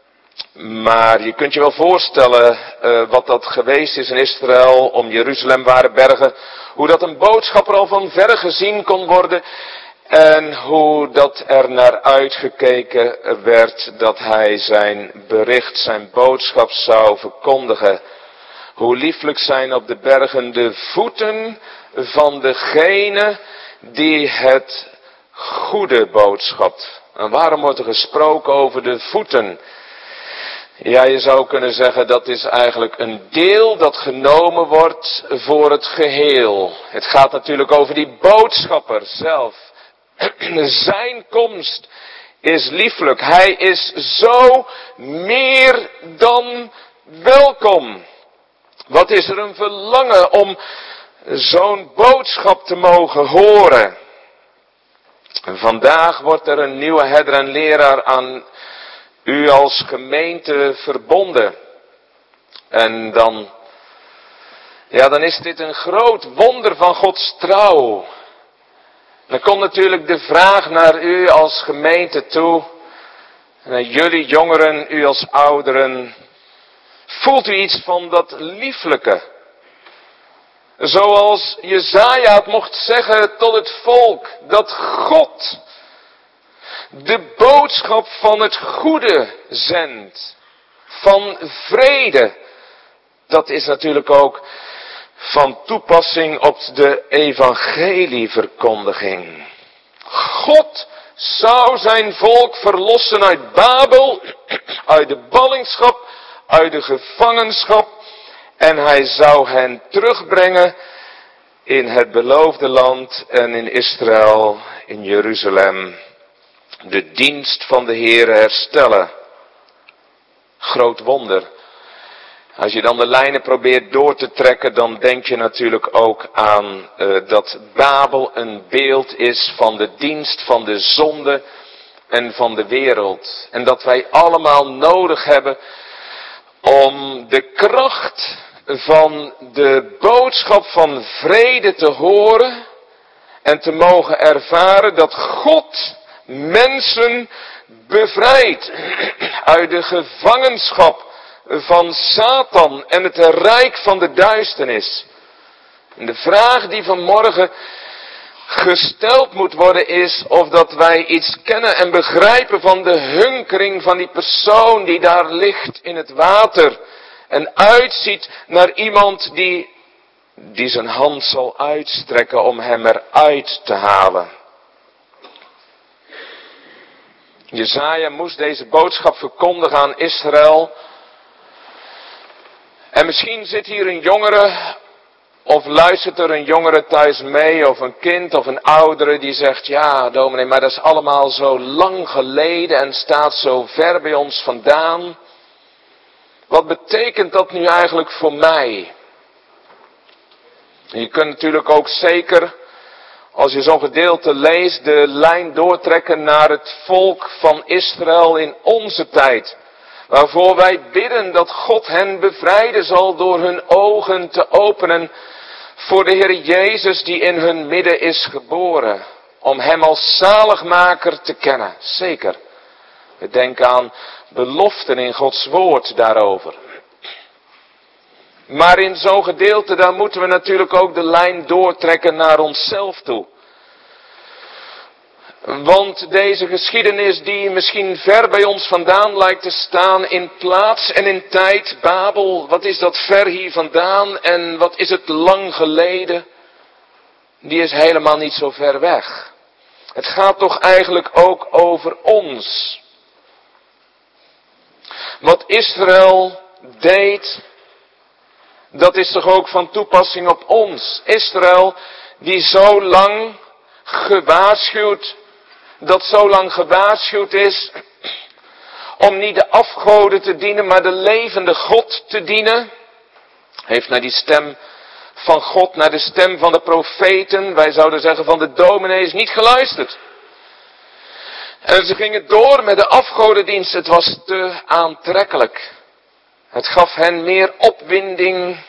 Maar je kunt je wel voorstellen uh, wat dat geweest is in Israël. Om Jeruzalem waren bergen. Hoe dat een boodschapper al van verre gezien kon worden. En hoe dat er naar uitgekeken werd dat hij zijn bericht, zijn boodschap zou verkondigen. Hoe lieflijk zijn op de bergen de voeten van degene die het goede boodschapt. En waarom wordt er gesproken over de voeten? Ja, je zou kunnen zeggen dat is eigenlijk een deel dat genomen wordt voor het geheel. Het gaat natuurlijk over die boodschapper zelf. Zijn komst is lieflijk. Hij is zo meer dan welkom. Wat is er een verlangen om zo'n boodschap te mogen horen. Vandaag wordt er een nieuwe herder en leraar aan u als gemeente verbonden. En dan, ja, dan is dit een groot wonder van Gods trouw. Dan komt natuurlijk de vraag naar u als gemeente toe. Naar jullie jongeren, u als ouderen. Voelt u iets van dat lieflijke? Zoals Jesaja het mocht zeggen tot het volk. Dat God de boodschap van het goede zendt. Van vrede. Dat is natuurlijk ook van toepassing op de evangelieverkondiging. God zou zijn volk verlossen uit Babel, uit de ballingschap, uit de gevangenschap. En hij zou hen terugbrengen in het beloofde land en in Israël, in Jeruzalem. De dienst van de Heere herstellen. Groot wonder. Als je dan de lijnen probeert door te trekken, dan denk je natuurlijk ook aan uh, dat Babel een beeld is van de dienst van de zonde en van de wereld. En dat wij allemaal nodig hebben om de kracht van de boodschap van vrede te horen en te mogen ervaren dat God mensen bevrijdt uit de gevangenschap van Satan en het rijk van de duisternis. En de vraag die vanmorgen gesteld moet worden is of dat wij iets kennen en begrijpen van de hunkering van die persoon die daar ligt in het water en uitziet naar iemand die, die zijn hand zal uitstrekken om hem eruit te halen. Jesaja moest deze boodschap verkondigen aan Israël. En misschien zit hier een jongere Of luistert er een jongere thuis mee, of een kind of een oudere die zegt, ja dominee, maar dat is allemaal zo lang geleden en staat zo ver bij ons vandaan. Wat betekent dat nu eigenlijk voor mij? Je kunt natuurlijk ook zeker, als je zo'n gedeelte leest, de lijn doortrekken naar het volk van Israël in onze tijd. Waarvoor wij bidden dat God hen bevrijden zal door hun ogen te openen voor de Heer Jezus die in hun midden is geboren. Om Hem als zaligmaker te kennen. Zeker. We denken aan beloften in Gods woord daarover. Maar in zo'n gedeelte, daar moeten we natuurlijk ook de lijn doortrekken naar onszelf toe. Want deze geschiedenis die misschien ver bij ons vandaan lijkt te staan in plaats en in tijd. Babel, wat is dat ver hier vandaan en wat is het lang geleden? Die is helemaal niet zo ver weg. Het gaat toch eigenlijk ook over ons. Wat Israël deed, dat is toch ook van toepassing op ons. Israël die zo lang gewaarschuwd, dat zo lang gewaarschuwd is om niet de afgoden te dienen, maar de levende God te dienen. Heeft naar die stem van God, naar de stem van de profeten, wij zouden zeggen van de dominees, niet geluisterd. En ze gingen door met de afgodendienst. Het was te aantrekkelijk. Het gaf hen meer opwinding.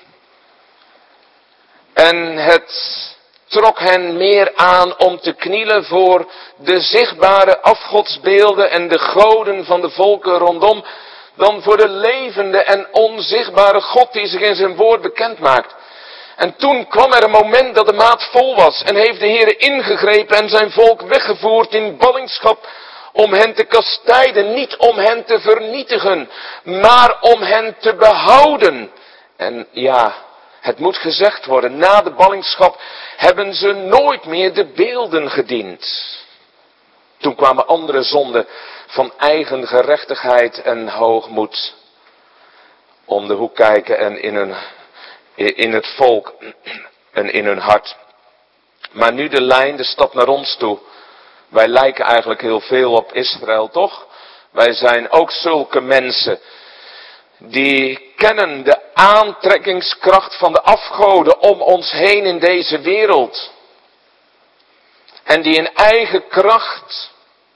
En het trok hen meer aan om te knielen voor de zichtbare afgodsbeelden en de goden van de volken rondom, dan voor de levende en onzichtbare God die zich in zijn woord bekend maakt. En toen kwam er een moment dat de maat vol was en heeft de Heer ingegrepen en zijn volk weggevoerd in ballingschap om hen te kastijden, niet om hen te vernietigen, maar om hen te behouden. En ja, het moet gezegd worden, na de ballingschap hebben ze nooit meer de beelden gediend. Toen kwamen andere zonden van eigen gerechtigheid en hoogmoed om de hoek kijken en in, hun, in het volk en in hun hart. Maar nu de lijn, de stap naar ons toe. Wij lijken eigenlijk heel veel op Israël, toch? Wij zijn ook zulke mensen die kennen de aantrekkingskracht van de afgoden om ons heen in deze wereld. En die in eigen kracht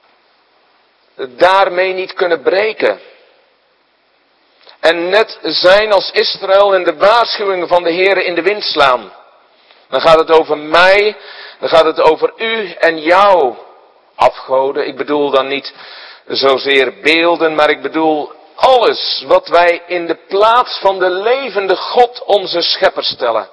daarmee niet kunnen breken. En net zijn als Israël en de waarschuwingen van de Heer in de wind slaan. Dan gaat het over mij, dan gaat het over u en jou. Afgoden, ik bedoel dan niet zozeer beelden, maar ik bedoel alles wat wij in de plaats van de levende God onze schepper stellen.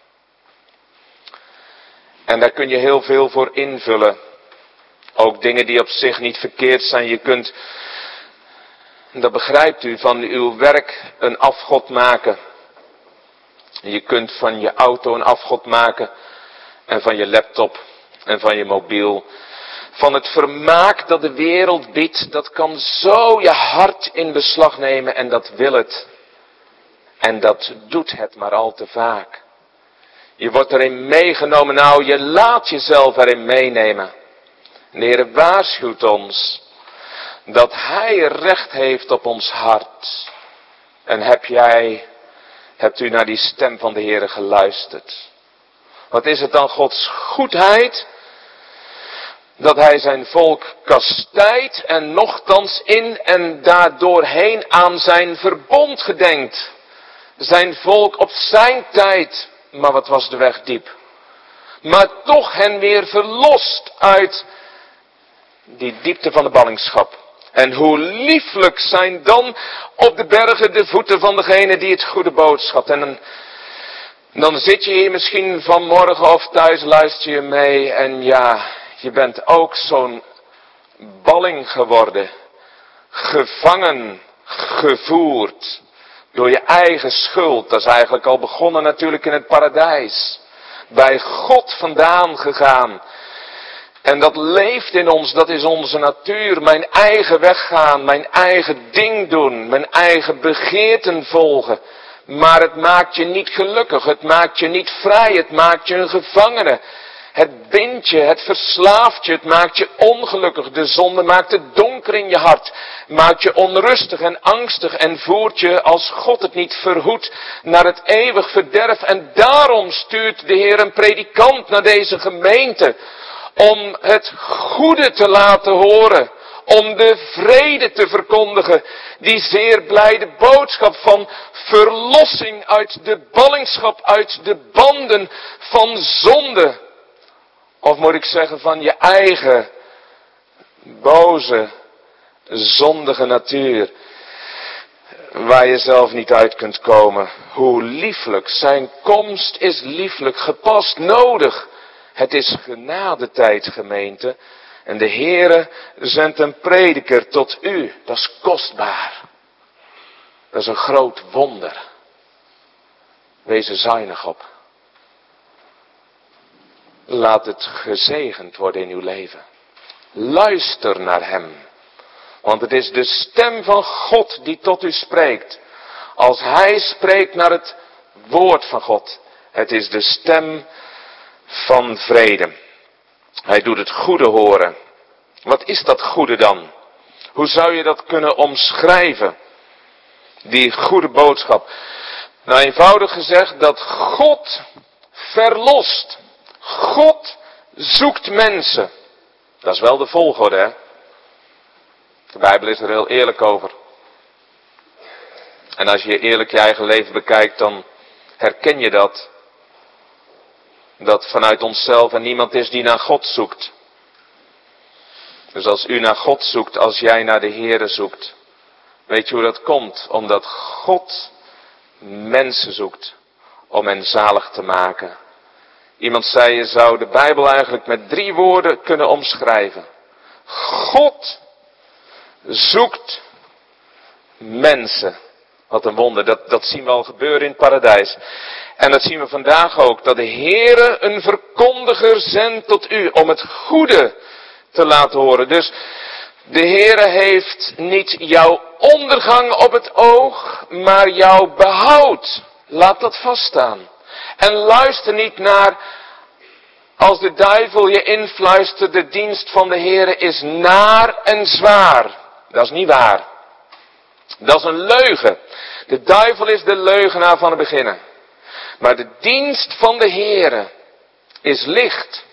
En daar kun je heel veel voor invullen. Ook dingen die op zich niet verkeerd zijn. Je kunt, dat begrijpt u, van uw werk een afgod maken. Je kunt van je auto een afgod maken. En van je laptop en van je mobiel. Van het vermaak dat de wereld biedt, dat kan zo je hart in beslag nemen en dat wil het. En dat doet het maar al te vaak. Je wordt erin meegenomen, nou je laat jezelf erin meenemen. En de Heer waarschuwt ons dat Hij recht heeft op ons hart. En heb jij, hebt u naar die stem van de Heer geluisterd? Wat is het dan Gods goedheid? Dat Hij zijn volk kastijdt en nochtans in en daardoorheen aan zijn verbond gedenkt. Zijn volk op zijn tijd, maar wat was de weg diep. Maar toch hen weer verlost uit die diepte van de ballingschap. En hoe lieflijk zijn dan op de bergen de voeten van degene die het goede boodschap. En dan, dan zit je hier misschien vanmorgen of thuis luister je mee en ja, je bent ook zo'n balling geworden. Gevangen, gevoerd. Door je eigen schuld. Dat is eigenlijk al begonnen natuurlijk in het paradijs. Bij God vandaan gegaan. En dat leeft in ons, dat is onze natuur. Mijn eigen weg gaan, mijn eigen ding doen. Mijn eigen begeerten volgen. Maar het maakt je niet gelukkig, het maakt je niet vrij, het maakt je een gevangene. Het bindt je, het verslaaft je, het maakt je ongelukkig. De zonde maakt het donker in je hart, maakt je onrustig en angstig en voert je, als God het niet verhoedt, naar het eeuwig verderf. En daarom stuurt de Heer een predikant naar deze gemeente, om het goede te laten horen, om de vrede te verkondigen, die zeer blijde boodschap van verlossing uit de ballingschap, uit de banden van zonde. Of moet ik zeggen van je eigen boze, zondige natuur, waar je zelf niet uit kunt komen. Hoe lieflijk, zijn komst is lieflijk, gepast, nodig. Het is genadetijd, gemeente. En de Heere zendt een prediker tot u. Dat is kostbaar. Dat is een groot wonder. Wees er zuinig op. Laat het gezegend worden in uw leven. Luister naar hem. Want het is de stem van God die tot u spreekt. Als hij spreekt naar het woord van God. Het is de stem van vrede. Hij doet het goede horen. Wat is dat goede dan? Hoe zou je dat kunnen omschrijven? Die goede boodschap. Nou, eenvoudig gezegd dat God verlost. God zoekt mensen. Dat is wel de volgorde, hè? De Bijbel is er heel eerlijk over. En als je eerlijk je eigen leven bekijkt, dan herken je dat. Dat vanuit onszelf er niemand is die naar God zoekt. Dus als u naar God zoekt, als jij naar de Heere zoekt. Weet je hoe dat komt? Omdat God mensen zoekt om hen zalig te maken. Iemand zei, je zou de Bijbel eigenlijk met drie woorden kunnen omschrijven. God zoekt mensen. Wat een wonder, dat, dat zien we al gebeuren in het paradijs. En dat zien we vandaag ook, dat de Heere een verkondiger zendt tot u om het goede te laten horen. Dus de Heere heeft niet jouw ondergang op het oog, maar jouw behoud. Laat dat vaststaan. En luister niet naar, als de duivel je influistert, de dienst van de Heere is naar en zwaar. Dat is niet waar. Dat is een leugen. De duivel is de leugenaar van het beginnen. Maar de dienst van de Heere is licht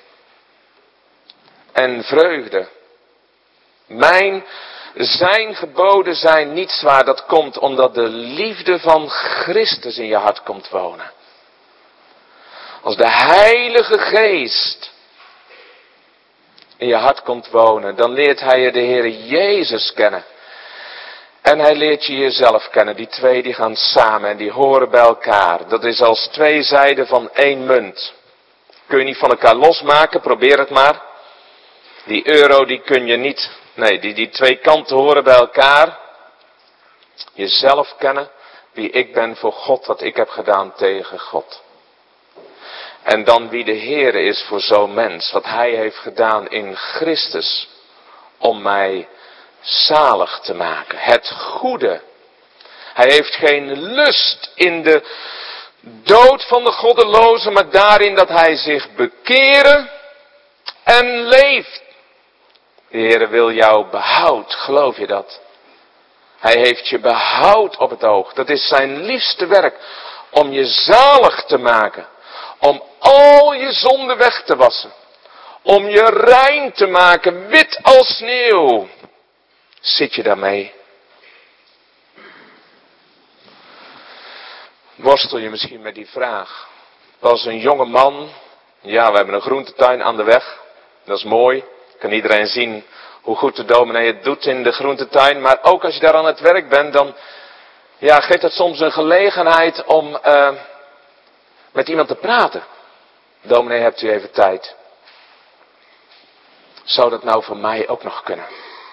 en vreugde. Mijn, zijn geboden zijn niet zwaar. Dat komt omdat de liefde van Christus in je hart komt wonen. Als de Heilige Geest in je hart komt wonen, dan leert hij je de Heere Jezus kennen. En hij leert je jezelf kennen. Die twee die gaan samen en die horen bij elkaar. Dat is als twee zijden van één munt. Kun je niet van elkaar losmaken, probeer het maar. Die euro die kun je niet, nee, die, die twee kanten horen bij elkaar. Jezelf kennen, wie ik ben voor God, wat ik heb gedaan tegen God. En dan wie de Heere is voor zo'n mens, wat hij heeft gedaan in Christus, om mij zalig te maken. Het goede. Hij heeft geen lust in de dood van de goddeloze, maar daarin dat hij zich bekeren en leeft. De Heere wil jou behoud, geloof je dat? Hij heeft je behoud op het oog. Dat is zijn liefste werk, om je zalig te maken. Om al je zonden weg te wassen. Om je rein te maken, wit als sneeuw. Zit je daarmee? Worstel je misschien met die vraag? Als een jonge man, ja, we hebben een groentetuin aan de weg. Dat is mooi. Kan iedereen zien hoe goed de dominee het doet in de groentetuin. Maar ook als je daar aan het werk bent, dan ja, geeft het soms een gelegenheid om uh, met iemand te praten. Dominee, hebt u even tijd? Zou dat nou voor mij ook nog kunnen?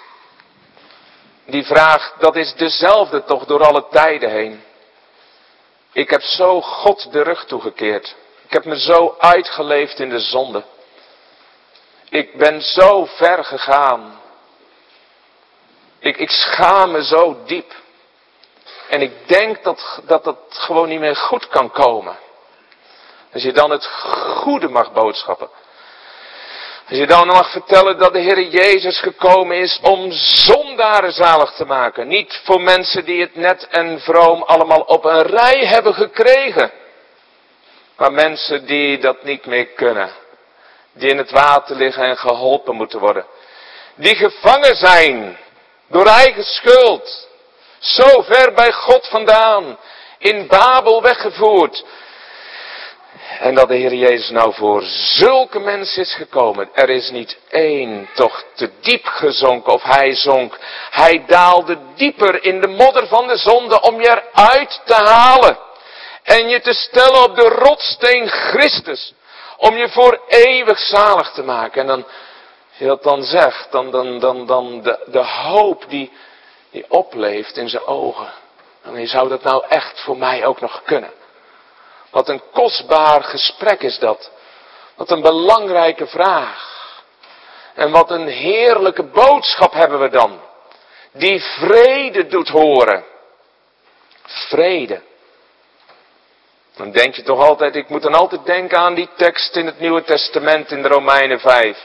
Die vraag, dat is dezelfde toch door alle tijden heen. Ik heb zo God de rug toegekeerd. Ik heb me zo uitgeleefd in de zonde. Ik ben zo ver gegaan. Ik, ik schaam me zo diep. En ik denk dat, dat dat gewoon niet meer goed kan komen. Als je dan het goede mag boodschappen. Als je dan mag vertellen dat de Heer Jezus gekomen is om zondaren zalig te maken. Niet voor mensen die het net en vroom allemaal op een rij hebben gekregen. Maar mensen die dat niet meer kunnen. Die in het water liggen en geholpen moeten worden. Die gevangen zijn door eigen schuld. Zo ver bij God vandaan. In Babel weggevoerd. En dat de Heer Jezus nou voor zulke mensen is gekomen. Er is niet één toch te diep gezonken of hij zonk. Hij daalde dieper in de modder van de zonde om je eruit te halen. En je te stellen op de rotssteen Christus. Om je voor eeuwig zalig te maken. En dan, als je dat dan zegt, dan, dan, dan, dan de, de hoop die, die opleeft in zijn ogen. En zou dat nou echt voor mij ook nog kunnen? Wat een kostbaar gesprek is dat. Wat een belangrijke vraag. En wat een heerlijke boodschap hebben we dan. Die vrede doet horen. Vrede. Dan denk je toch altijd, ik moet dan altijd denken aan die tekst in het Nieuwe Testament in de Romeinen vijf.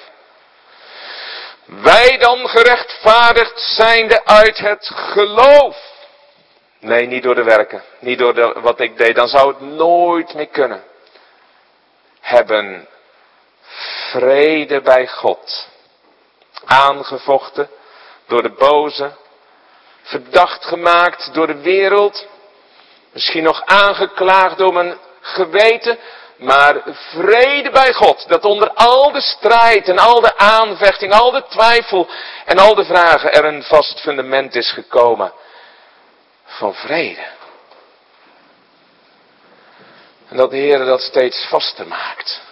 Wij dan gerechtvaardigd zijnde uit het geloof. Nee, niet door de werken. Niet door de, wat ik deed. Dan zou het nooit meer kunnen. Hebben vrede bij God. Aangevochten door de boze. Verdacht gemaakt door de wereld. Misschien nog aangeklaagd door mijn geweten. Maar vrede bij God. Dat onder al de strijd en al de aanvechting, al de twijfel en al de vragen er een vast fundament is gekomen. Van vrede. En dat de Heer dat steeds vaster maakt.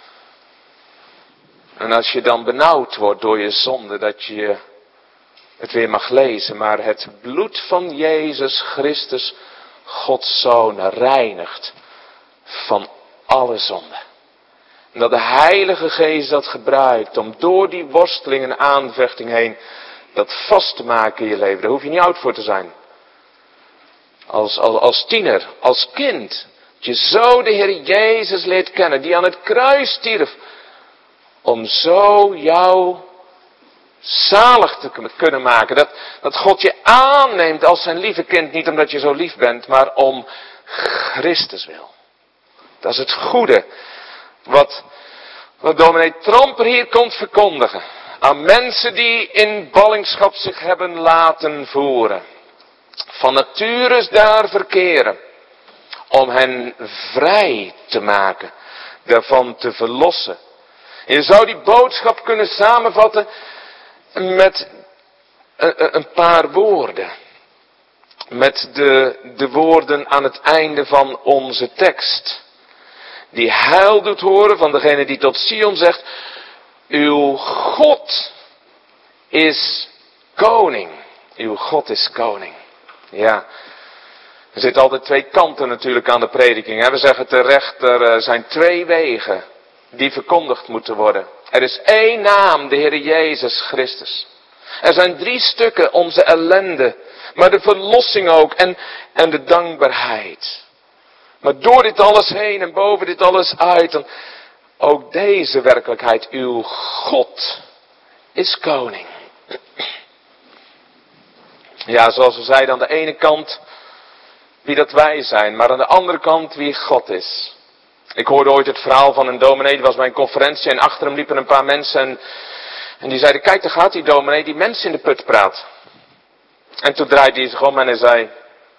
En als je dan benauwd wordt door je zonde, dat je het weer mag lezen. Maar het bloed van Jezus Christus, Gods Zoon, reinigt van alle zonde. En dat de Heilige Geest dat gebruikt om door die worsteling en aanvechting heen dat vast te maken in je leven. Daar hoef je niet oud voor te zijn. Als, als, als tiener, als kind. Dat je zo de Heer Jezus leert kennen. Die aan het kruis stierf. Om zo jou zalig te kunnen maken. Dat, dat God je aanneemt als zijn lieve kind. Niet omdat je zo lief bent. Maar om Christus wil. Dat is het goede. Wat, wat dominee Tromper hier komt verkondigen. Aan mensen die in ballingschap zich hebben laten voeren. Van nature daar verkeren. Om hen vrij te maken. Daarvan te verlossen. Je zou die boodschap kunnen samenvatten met een, een paar woorden. Met de, de woorden aan het einde van onze tekst. Die heil doet horen van degene die tot Sion zegt. Uw God is koning. Uw God is koning. Ja, er zitten altijd twee kanten natuurlijk aan de prediking. Hè? We zeggen terecht, er zijn twee wegen die verkondigd moeten worden. Er is één naam, de Heer Jezus Christus. Er zijn drie stukken, onze ellende, maar de verlossing ook en, en de dankbaarheid. Maar door dit alles heen en boven dit alles uit, dan ook deze werkelijkheid, uw God is koning. Ja, zoals we zeiden, aan de ene kant wie dat wij zijn, maar aan de andere kant wie God is. Ik hoorde ooit het verhaal van een dominee, die was bij een conferentie en achter hem liepen een paar mensen en, en die zeiden, kijk, daar gaat die dominee die mensen in de put praat. En toen draaide hij zich om en hij zei,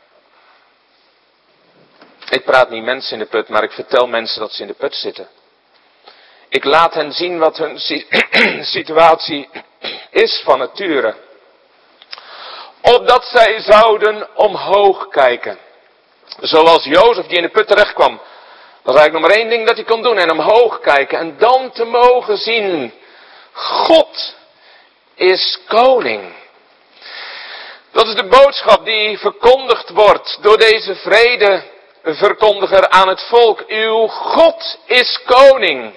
ik praat niet mensen in de put, maar ik vertel mensen dat ze in de put zitten. Ik laat hen zien wat hun situatie is van nature. Opdat zij zouden omhoog kijken. Zoals Jozef die in de put terecht kwam. Dat was eigenlijk nog maar één ding dat hij kon doen. En omhoog kijken. En dan te mogen zien. God is koning. Dat is de boodschap die verkondigd wordt door deze vredeverkondiger aan het volk. Uw God is koning.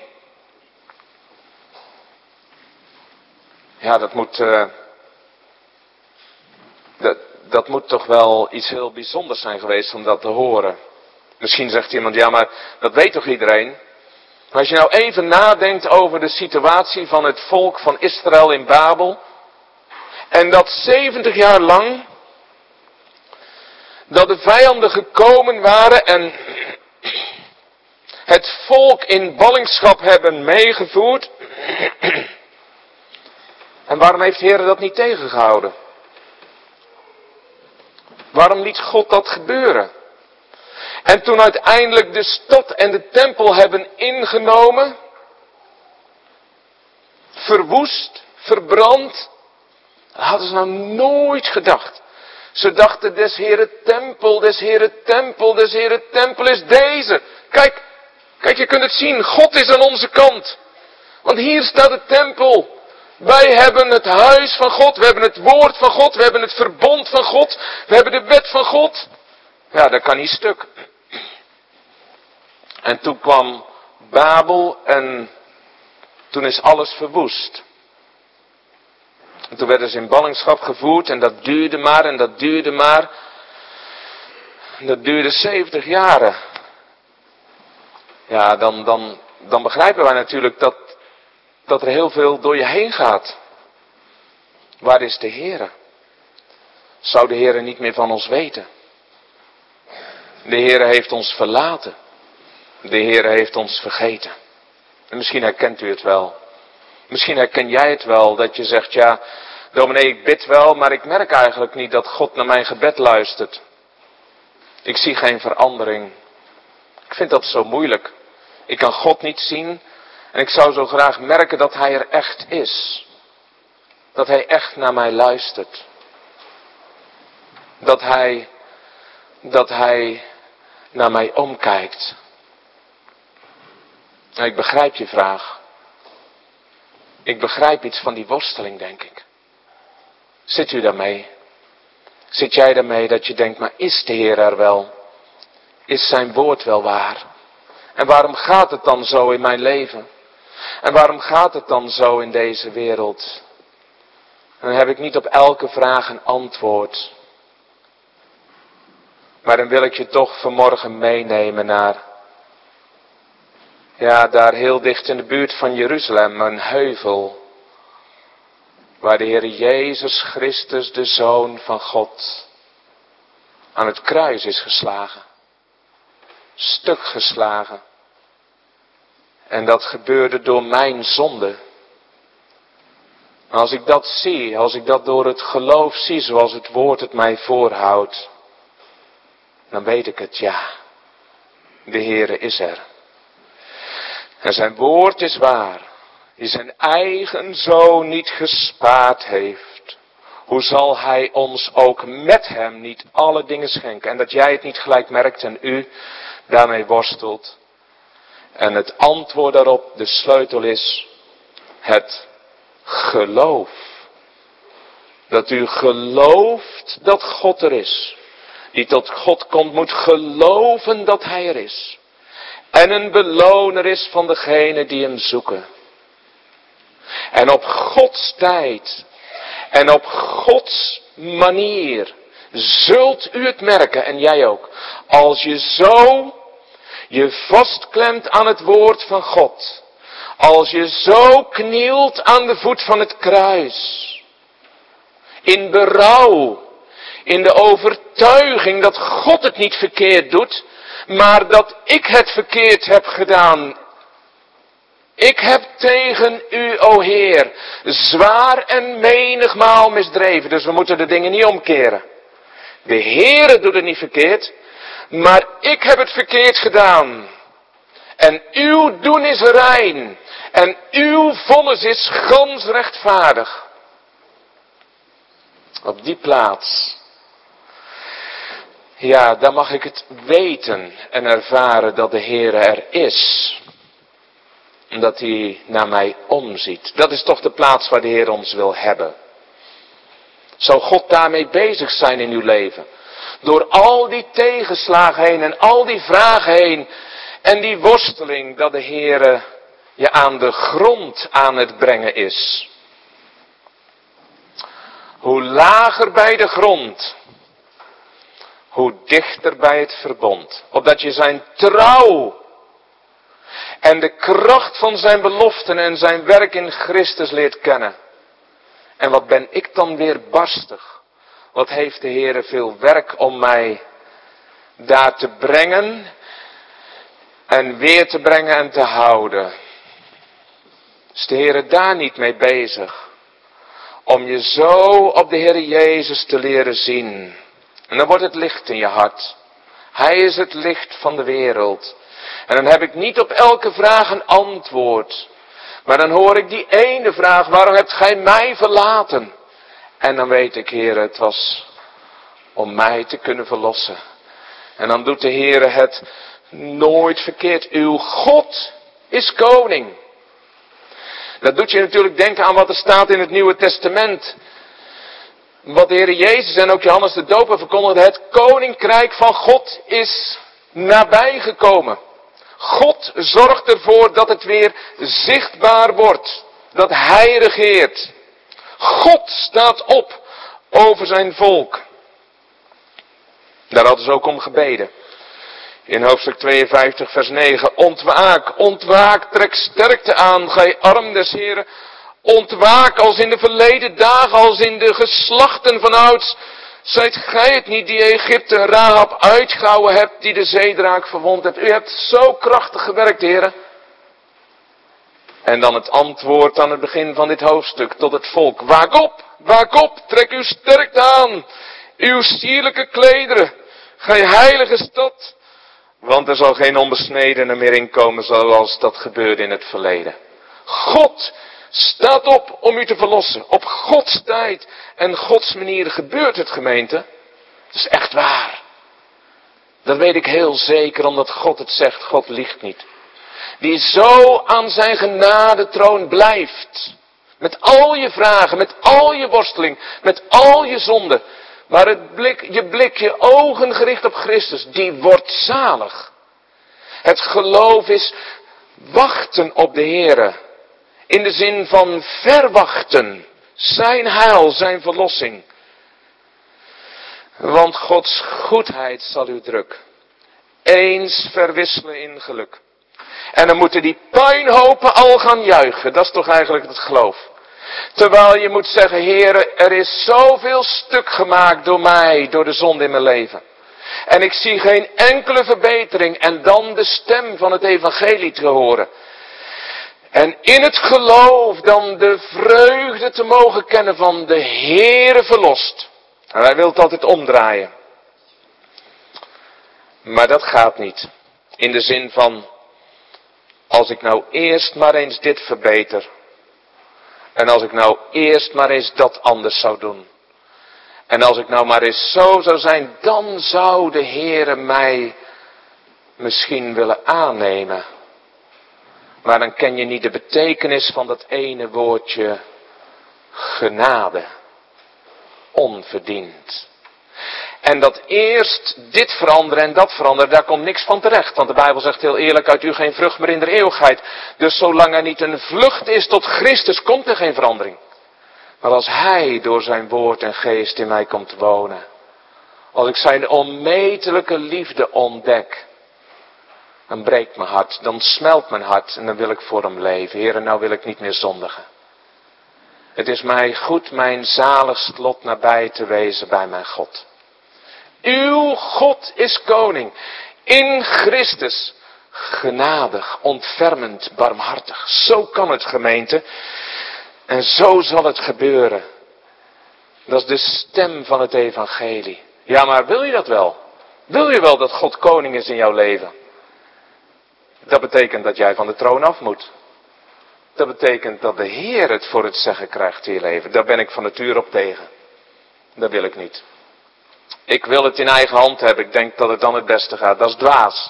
Ja, dat moet... Uh, dat, dat moet toch wel iets heel bijzonders zijn geweest om dat te horen. Misschien zegt iemand, ja maar dat weet toch iedereen? Maar als je nou even nadenkt over de situatie van het volk van Israël in Babel. En dat zeventig jaar lang, dat de vijanden gekomen waren en het volk in ballingschap hebben meegevoerd. En waarom heeft de Heer dat niet tegengehouden? Waarom liet God dat gebeuren? En toen uiteindelijk de stad en de tempel hebben ingenomen, verwoest, verbrand, hadden ze nou nooit gedacht. Ze dachten, des Heere tempel, des Heere tempel, des Heere tempel is deze. Kijk, kijk, je kunt het zien, God is aan onze kant. Want hier staat de tempel. Wij hebben het huis van God, we hebben het woord van God, we hebben het verbond van God, we hebben de wet van God. Ja, dat kan niet stuk. En toen kwam Babel en toen is alles verwoest. En toen werden ze in ballingschap gevoerd en dat duurde maar en dat duurde maar. En dat duurde zeventig jaren. Ja, dan, dan, dan begrijpen wij natuurlijk dat, dat er heel veel door je heen gaat. Waar is de Heere? Zou de Heere niet meer van ons weten? De Heere heeft ons verlaten. De Heere heeft ons vergeten. En misschien herkent u het wel. Misschien herken jij het wel, dat je zegt, ja, dominee, ik bid wel, maar ik merk eigenlijk niet dat God naar mijn gebed luistert. Ik zie geen verandering. Ik vind dat zo moeilijk. Ik kan God niet zien en ik zou zo graag merken dat Hij er echt is. Dat Hij echt naar mij luistert. Dat Hij, dat Hij naar mij omkijkt. Nou, ik begrijp je vraag. Ik begrijp iets van die worsteling, denk ik. Zit u daarmee? Zit jij daarmee dat je denkt, maar is de Heer er wel? Is zijn woord wel waar? En waarom gaat het dan zo in mijn leven? En waarom gaat het dan zo in deze wereld? En dan heb ik niet op elke vraag een antwoord. Maar dan wil ik je toch vanmorgen meenemen naar, ja, daar heel dicht in de buurt van Jeruzalem, een heuvel. Waar de Heer Jezus Christus, de Zoon van God, aan het kruis is geslagen. Stuk geslagen. En dat gebeurde door mijn zonde. Als ik dat zie, als ik dat door het geloof zie, zoals het woord het mij voorhoudt, dan weet ik het, ja, de Heere is er. En zijn woord is waar, die zijn eigen zoon niet gespaard heeft. Hoe zal hij ons ook met hem niet alle dingen schenken? En dat jij het niet gelijk merkt en u daarmee worstelt. En het antwoord daarop, de sleutel is het geloof. Dat u gelooft dat God er is. Die tot God komt moet geloven dat hij er is. En een beloner is van degenen die hem zoeken. En op Gods tijd en op Gods manier zult u het merken, en jij ook. Als je zo je vastklemt aan het woord van God. Als je zo knielt aan de voet van het kruis. In berouw. In de overtuiging dat God het niet verkeerd doet. Maar dat ik het verkeerd heb gedaan. Ik heb tegen u, o Heer, zwaar en menigmaal misdreven. Dus we moeten de dingen niet omkeren. De Heere doet het niet verkeerd. Maar ik heb het verkeerd gedaan. En uw doen is rein. En uw vonnis is gans rechtvaardig. Op die plaats. Ja, daar mag ik het weten en ervaren dat de Heere er is. En dat hij naar mij omziet. Dat is toch de plaats waar de Heer ons wil hebben. Zou God daarmee bezig zijn in uw leven? Door al die tegenslagen heen en al die vragen heen. En die worsteling dat de Heere je aan de grond aan het brengen is. Hoe lager bij de grond, hoe dichter bij het verbond. Opdat je zijn trouw en de kracht van zijn beloften en zijn werk in Christus leert kennen. En wat ben ik dan weer barstig. Wat heeft de Heere veel werk om mij daar te brengen en weer te brengen en te houden. Is de Heere daar niet mee bezig? Om je zo op de Heere Jezus te leren zien. En dan wordt het licht in je hart. Hij is het licht van de wereld. En dan heb ik niet op elke vraag een antwoord. Maar dan hoor ik die ene vraag, waarom hebt gij mij verlaten? En dan weet ik, Heere, het was om mij te kunnen verlossen. En dan doet de Heere het nooit verkeerd. Uw God is koning. Dat doet je natuurlijk denken aan wat er staat in het Nieuwe Testament. Wat de Heere Jezus en ook Johannes de Doper verkondigde. Het koninkrijk van God is nabijgekomen. God zorgt ervoor dat het weer zichtbaar wordt. Dat Hij regeert. God staat op over zijn volk. Daar hadden ze ook om gebeden. In hoofdstuk tweeënvijftig vers negen. Ontwaak, ontwaak, trek sterkte aan, gij arm des Heren. Ontwaak als in de verleden dagen, als in de geslachten van ouds. Zijt gij het niet die Egypte Rahab uitgehouwen hebt, die de zeedraak verwond hebt. U hebt zo krachtig gewerkt, Heren. En dan het antwoord aan het begin van dit hoofdstuk tot het volk. Waak op, waak op, trek uw sterkte aan, uw sierlijke klederen, gij heilige stad. Want er zal geen onbesnedene meer inkomen zoals dat gebeurde in het verleden. God staat op om u te verlossen. Op Gods tijd en Gods manier gebeurt het, gemeente. Het is echt waar. Dat weet ik heel zeker omdat God het zegt. God liegt niet. Die zo aan zijn genadetroon blijft. Met al je vragen, met al je worsteling, met al je zonden. Maar het blik, je blik, je ogen gericht op Christus, die wordt zalig. Het geloof is wachten op de Heere. In de zin van verwachten. Zijn heil, zijn verlossing. Want Gods goedheid zal u druk. Eens verwisselen in geluk. En dan moeten die puinhopen al gaan juichen. Dat is toch eigenlijk het geloof. Terwijl je moet zeggen, Heere, er is zoveel stuk gemaakt door mij, door de zonde in mijn leven. En ik zie geen enkele verbetering. En dan de stem van het evangelie te horen. En in het geloof dan de vreugde te mogen kennen van de Heere verlost. En hij wil het altijd omdraaien. Maar dat gaat niet. In de zin van, als ik nou eerst maar eens dit verbeter. En als ik nou eerst maar eens dat anders zou doen. En als ik nou maar eens zo zou zijn, dan zou de Heere mij misschien willen aannemen. Maar dan ken je niet de betekenis van dat ene woordje genade. Onverdiend. En dat eerst dit veranderen en dat veranderen, daar komt niks van terecht. Want de Bijbel zegt heel eerlijk, uit u geen vrucht meer in de eeuwigheid. Dus zolang er niet een vlucht is tot Christus, komt er geen verandering. Maar als Hij door zijn woord en geest in mij komt wonen. Als ik zijn onmetelijke liefde ontdek. Dan breekt mijn hart, dan smelt mijn hart en dan wil ik voor hem leven. Heere, nou wil ik niet meer zondigen. Het is mij goed mijn zaligst lot nabij te wezen bij mijn God. Uw God is koning. In Christus. Genadig, ontfermend, barmhartig. Zo kan het, gemeente. En zo zal het gebeuren. Dat is de stem van het evangelie. Ja, maar wil je dat wel? Wil je wel dat God koning is in jouw leven? Dat betekent dat jij van de troon af moet. Dat betekent dat de Heer het voor het zeggen krijgt in je leven. Daar ben ik van nature op tegen. Dat wil ik niet. Ik wil het in eigen hand hebben. Ik denk dat het dan het beste gaat. Dat is dwaas.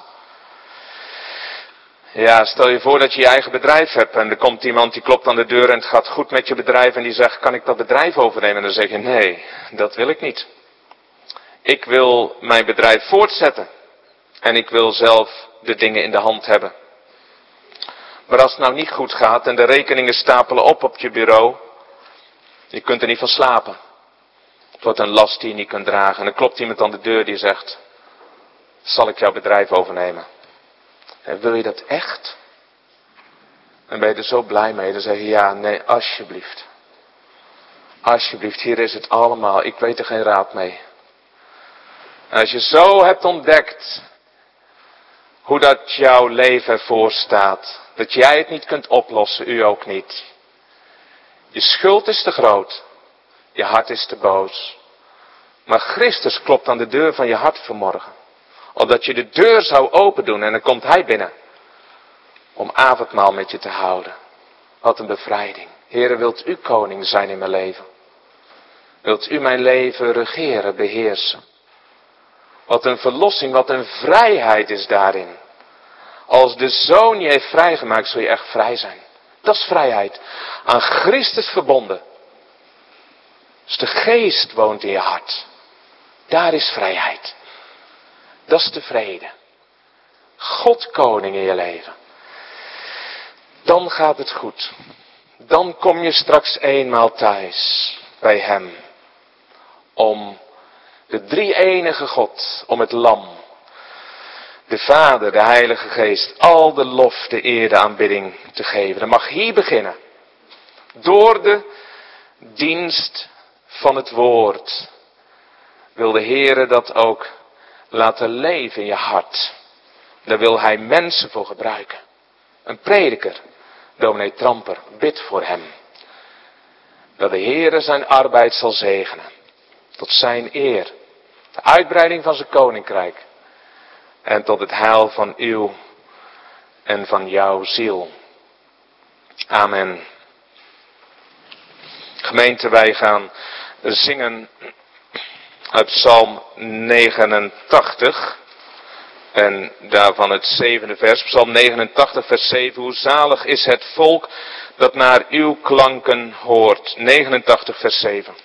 Ja, stel je voor dat je je eigen bedrijf hebt. En er komt iemand die klopt aan de deur en het gaat goed met je bedrijf. En die zegt, kan ik dat bedrijf overnemen? En dan zeg je, nee, dat wil ik niet. Ik wil mijn bedrijf voortzetten. En ik wil zelf de dingen in de hand hebben. Maar als het nou niet goed gaat en de rekeningen stapelen op op je bureau. Je kunt er niet van slapen. Het wordt een last die je niet kunt dragen. En dan klopt iemand aan de deur die zegt, zal ik jouw bedrijf overnemen? En wil je dat echt? En ben je er zo blij mee? Dan zeg je, ja, nee, alsjeblieft. Alsjeblieft, hier is het allemaal. Ik weet er geen raad mee. En als je zo hebt ontdekt hoe dat jouw leven ervoor staat, dat jij het niet kunt oplossen, u ook niet. Je schuld is te groot. Je hart is te boos. Maar Christus klopt aan de deur van je hart vanmorgen. Opdat je de deur zou open doen en dan komt Hij binnen. Om avondmaal met je te houden. Wat een bevrijding. Heere, wilt u koning zijn in mijn leven? Wilt u mijn leven regeren, beheersen? Wat een verlossing, wat een vrijheid is daarin. Als de Zoon je heeft vrijgemaakt, zul je echt vrij zijn. Dat is vrijheid. Aan Christus verbonden. Dus de geest woont in je hart. Daar is vrijheid. Dat is de vrede. God koning in je leven. Dan gaat het goed. Dan kom je straks eenmaal thuis bij Hem. Om de drie-enige God, om het lam. De Vader, de Heilige Geest, al de lof, de eer, de aanbidding te geven. Dat mag hier beginnen. Door de dienst van het woord wil de Heere dat ook laten leven in je hart. Daar wil Hij mensen voor gebruiken. Een prediker, dominee Tramper, bid voor hem. Dat de Heere zijn arbeid zal zegenen. Tot zijn eer. De uitbreiding van zijn koninkrijk. En tot het heil van uw en van jouw ziel. Amen. Gemeente, wij gaan zingen uit Psalm negenentachtig. En daarvan het zevende vers, Psalm negenentachtig vers zeven. Hoe zalig is het volk dat naar uw klanken hoort. negenentachtig vers zeven.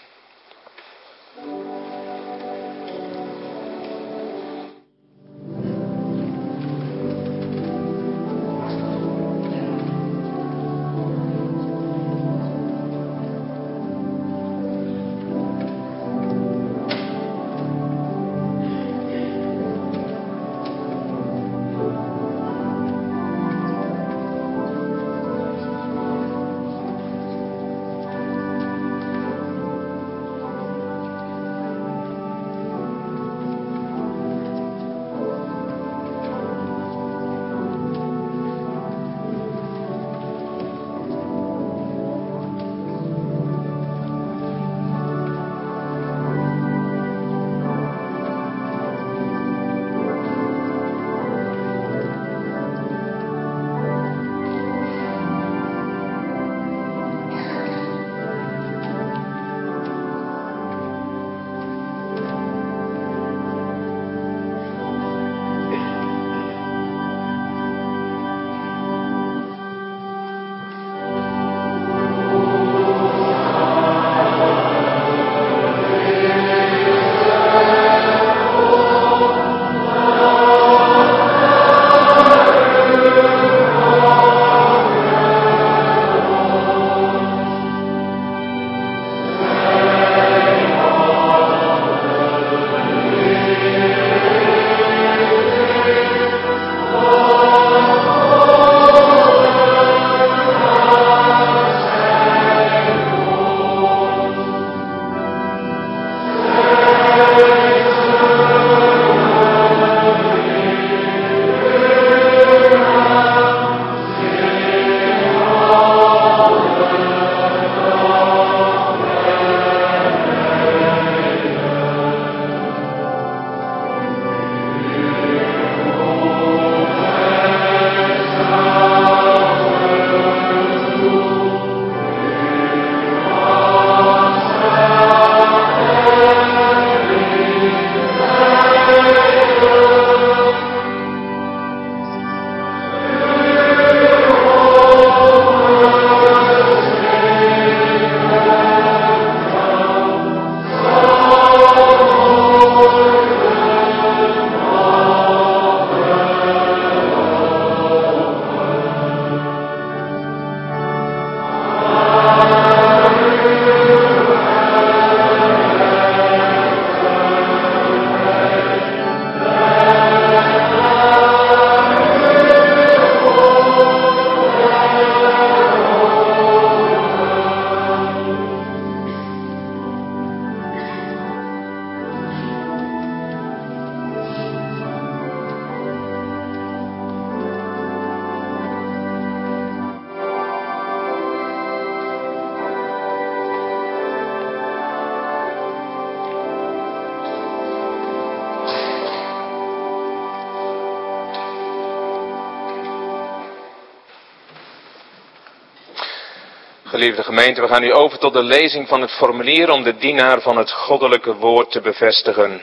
Geliefde gemeente, we gaan nu over tot de lezing van het formulier om de dienaar van het goddelijke woord te bevestigen.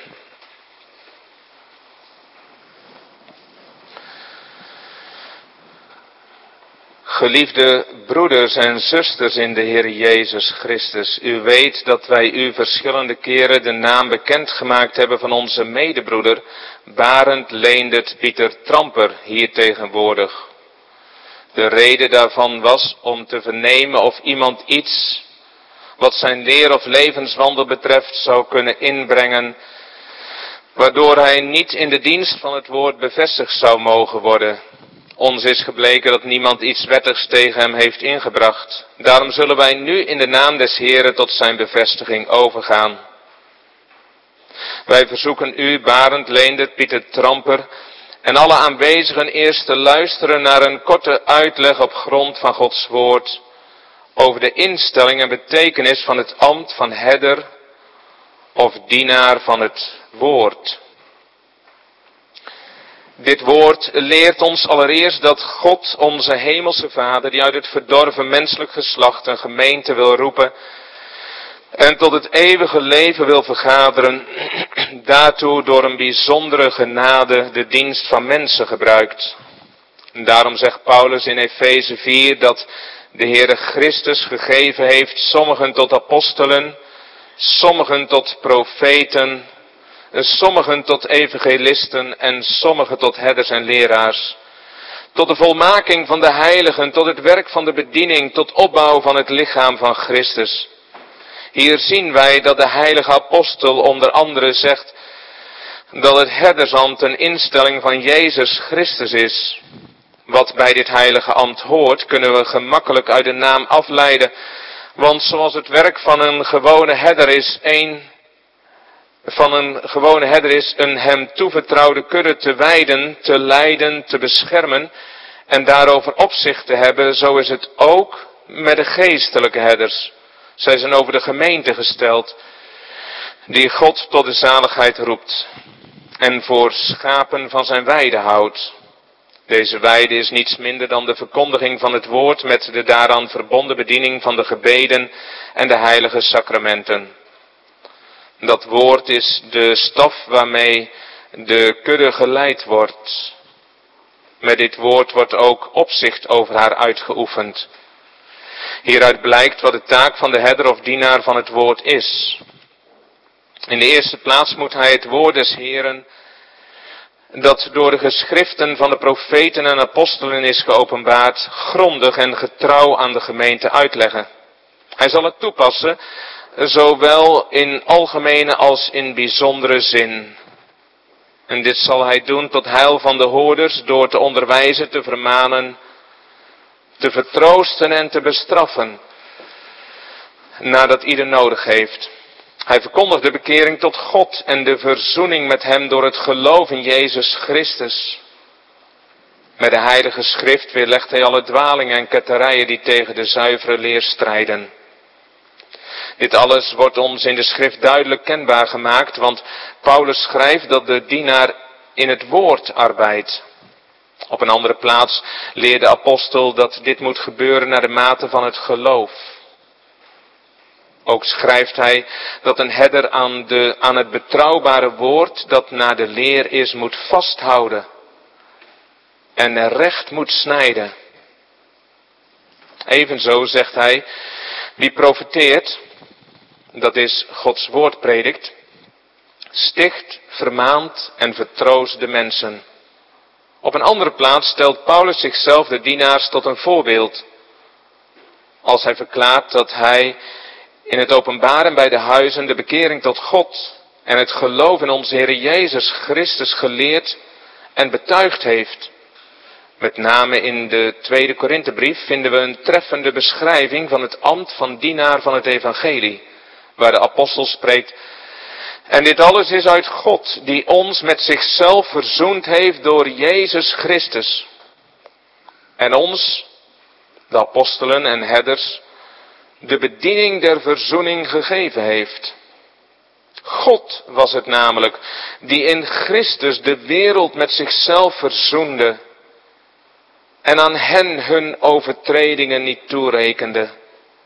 Geliefde broeders en zusters in de Heer Jezus Christus, u weet dat wij u verschillende keren de naam bekendgemaakt hebben van onze medebroeder Barend Leendert Pieter Tramper, hier tegenwoordig. De reden daarvan was om te vernemen of iemand iets wat zijn leer of levenswandel betreft zou kunnen inbrengen, waardoor hij niet in de dienst van het woord bevestigd zou mogen worden. Ons is gebleken dat niemand iets wettigs tegen hem heeft ingebracht. Daarom zullen wij nu in de naam des Heren tot zijn bevestiging overgaan. Wij verzoeken u, Barend Leendert Pieter Tramper, en alle aanwezigen eerst te luisteren naar een korte uitleg op grond van Gods woord over de instelling en betekenis van het ambt van herder of dienaar van het woord. Dit woord leert ons allereerst dat God, onze hemelse Vader, die uit het verdorven menselijk geslacht een gemeente wil roepen en tot het eeuwige leven wil vergaderen, daartoe door een bijzondere genade de dienst van mensen gebruikt. En daarom zegt Paulus in Efeze vier dat de Heere Christus gegeven heeft sommigen tot apostelen, sommigen tot profeten, sommigen tot evangelisten en sommigen tot herders en leraars. Tot de volmaking van de heiligen, tot het werk van de bediening, tot opbouw van het lichaam van Christus. Hier zien wij dat de heilige apostel onder andere zegt dat het herdersambt een instelling van Jezus Christus is. Wat bij dit heilige ambt hoort, kunnen we gemakkelijk uit de naam afleiden. Want zoals het werk van een gewone herder is, een van een gewone herder is een hem toevertrouwde kudde te weiden, te leiden, te beschermen en daarover opzicht te hebben, zo is het ook met de geestelijke herders. Zij zijn over de gemeente gesteld, die God tot de zaligheid roept en voor schapen van zijn weide houdt. Deze weide is niets minder dan de verkondiging van het woord met de daaraan verbonden bediening van de gebeden en de heilige sacramenten. Dat woord is de staf waarmee de kudde geleid wordt. Met dit woord wordt ook opzicht over haar uitgeoefend. Hieruit blijkt wat de taak van de herder of dienaar van het woord is. In de eerste plaats moet hij het woord des Heren, dat door de geschriften van de profeten en apostelen is geopenbaard, grondig en getrouw aan de gemeente uitleggen. Hij zal het toepassen, zowel in algemene als in bijzondere zin. En dit zal hij doen tot heil van de hoorders door te onderwijzen, te vermanen, te vertroosten en te bestraffen, nadat ieder nodig heeft. Hij verkondigt de bekering tot God en de verzoening met hem door het geloof in Jezus Christus. Met de heilige schrift weerlegt hij alle dwalingen en ketterijen die tegen de zuivere leer strijden. Dit alles wordt ons in de schrift duidelijk kenbaar gemaakt, want Paulus schrijft dat de dienaar in het woord arbeidt. Op een andere plaats leert de apostel dat dit moet gebeuren naar de mate van het geloof. Ook schrijft hij dat een herder aan, de, aan het betrouwbare woord dat naar de leer is moet vasthouden en recht moet snijden. Evenzo zegt hij, wie profeteert, dat is Gods woord predikt, sticht, vermaant en vertroost de mensen. Op een andere plaats stelt Paulus zichzelf de dienaars tot een voorbeeld, als hij verklaart dat hij in het openbaren bij de huizen de bekering tot God en het geloof in onze Heer Jezus Christus geleerd en betuigd heeft. Met name in de tweede Korinthebrief vinden we een treffende beschrijving van het ambt van dienaar van het evangelie, waar de apostel spreekt: en dit alles is uit God, die ons met zichzelf verzoend heeft door Jezus Christus. En ons, de apostelen en herders, de bediening der verzoening gegeven heeft. God was het namelijk, die in Christus de wereld met zichzelf verzoende en aan hen hun overtredingen niet toerekende.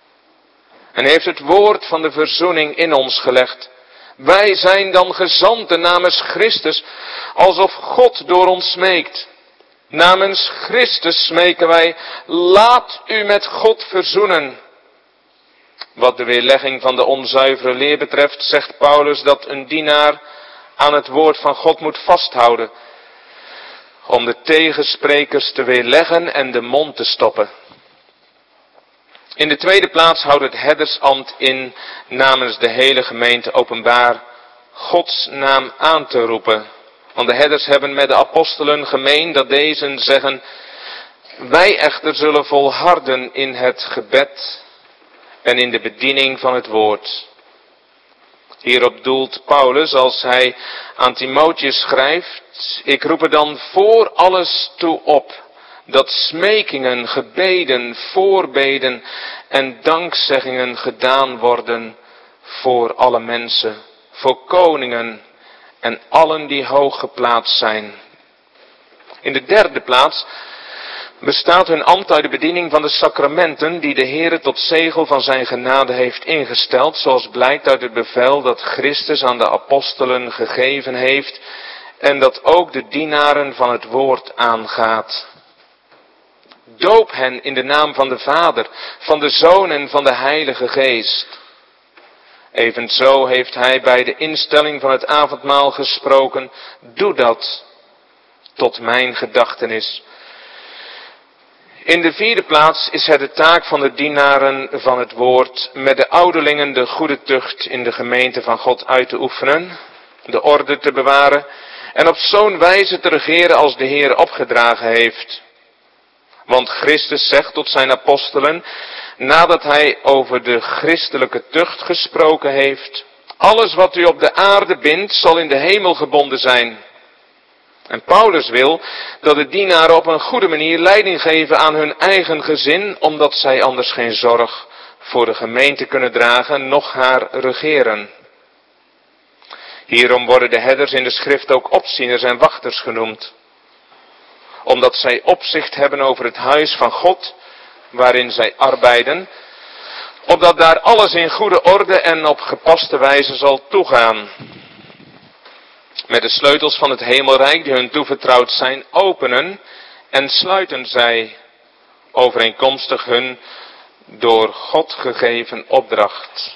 en heeft het woord van de verzoening in ons gelegd. Wij zijn dan gezanten namens Christus, alsof God door ons smeekt. Namens Christus smeken wij, laat u met God verzoenen. Wat de weerlegging van de onzuivere leer betreft, zegt Paulus dat een dienaar aan het woord van God moet vasthouden, om de tegensprekers te weerleggen en de mond te stoppen. In de tweede plaats houdt het herdersambt in namens de hele gemeente openbaar Gods naam aan te roepen. Want de herders hebben met de apostelen gemeen dat deze zeggen, wij echter zullen volharden in het gebed en in de bediening van het woord. Hierop doelt Paulus als hij aan Timotheus schrijft, ik roep er dan voor alles toe op, dat smekingen, gebeden, voorbeden en dankzeggingen gedaan worden voor alle mensen, voor koningen en allen die hoog geplaatst zijn. In de derde plaats bestaat hun ambt uit de bediening van de sacramenten die de Heere tot zegel van zijn genade heeft ingesteld, zoals blijkt uit het bevel dat Christus aan de apostelen gegeven heeft en dat ook de dienaren van het woord aangaat. Doop hen in de naam van de Vader, van de Zoon en van de Heilige Geest. Evenzo heeft hij bij de instelling van het avondmaal gesproken, doe dat tot mijn gedachtenis. In de vierde plaats is het de taak van de dienaren van het woord met de ouderlingen de goede tucht in de gemeente van God uit te oefenen, de orde te bewaren en op zo'n wijze te regeren als de Heer opgedragen heeft. Want Christus zegt tot zijn apostelen, nadat hij over de christelijke tucht gesproken heeft, alles wat u op de aarde bindt, zal in de hemel gebonden zijn. En Paulus wil dat de dienaren op een goede manier leiding geven aan hun eigen gezin, omdat zij anders geen zorg voor de gemeente kunnen dragen, noch haar regeren. Hierom worden de herders in de schrift ook opzieners en wachters genoemd. Omdat zij opzicht hebben over het huis van God, waarin zij arbeiden, opdat daar alles in goede orde en op gepaste wijze zal toegaan. Met de sleutels van het hemelrijk die hun toevertrouwd zijn, openen en sluiten zij, overeenkomstig hun door God gegeven opdracht.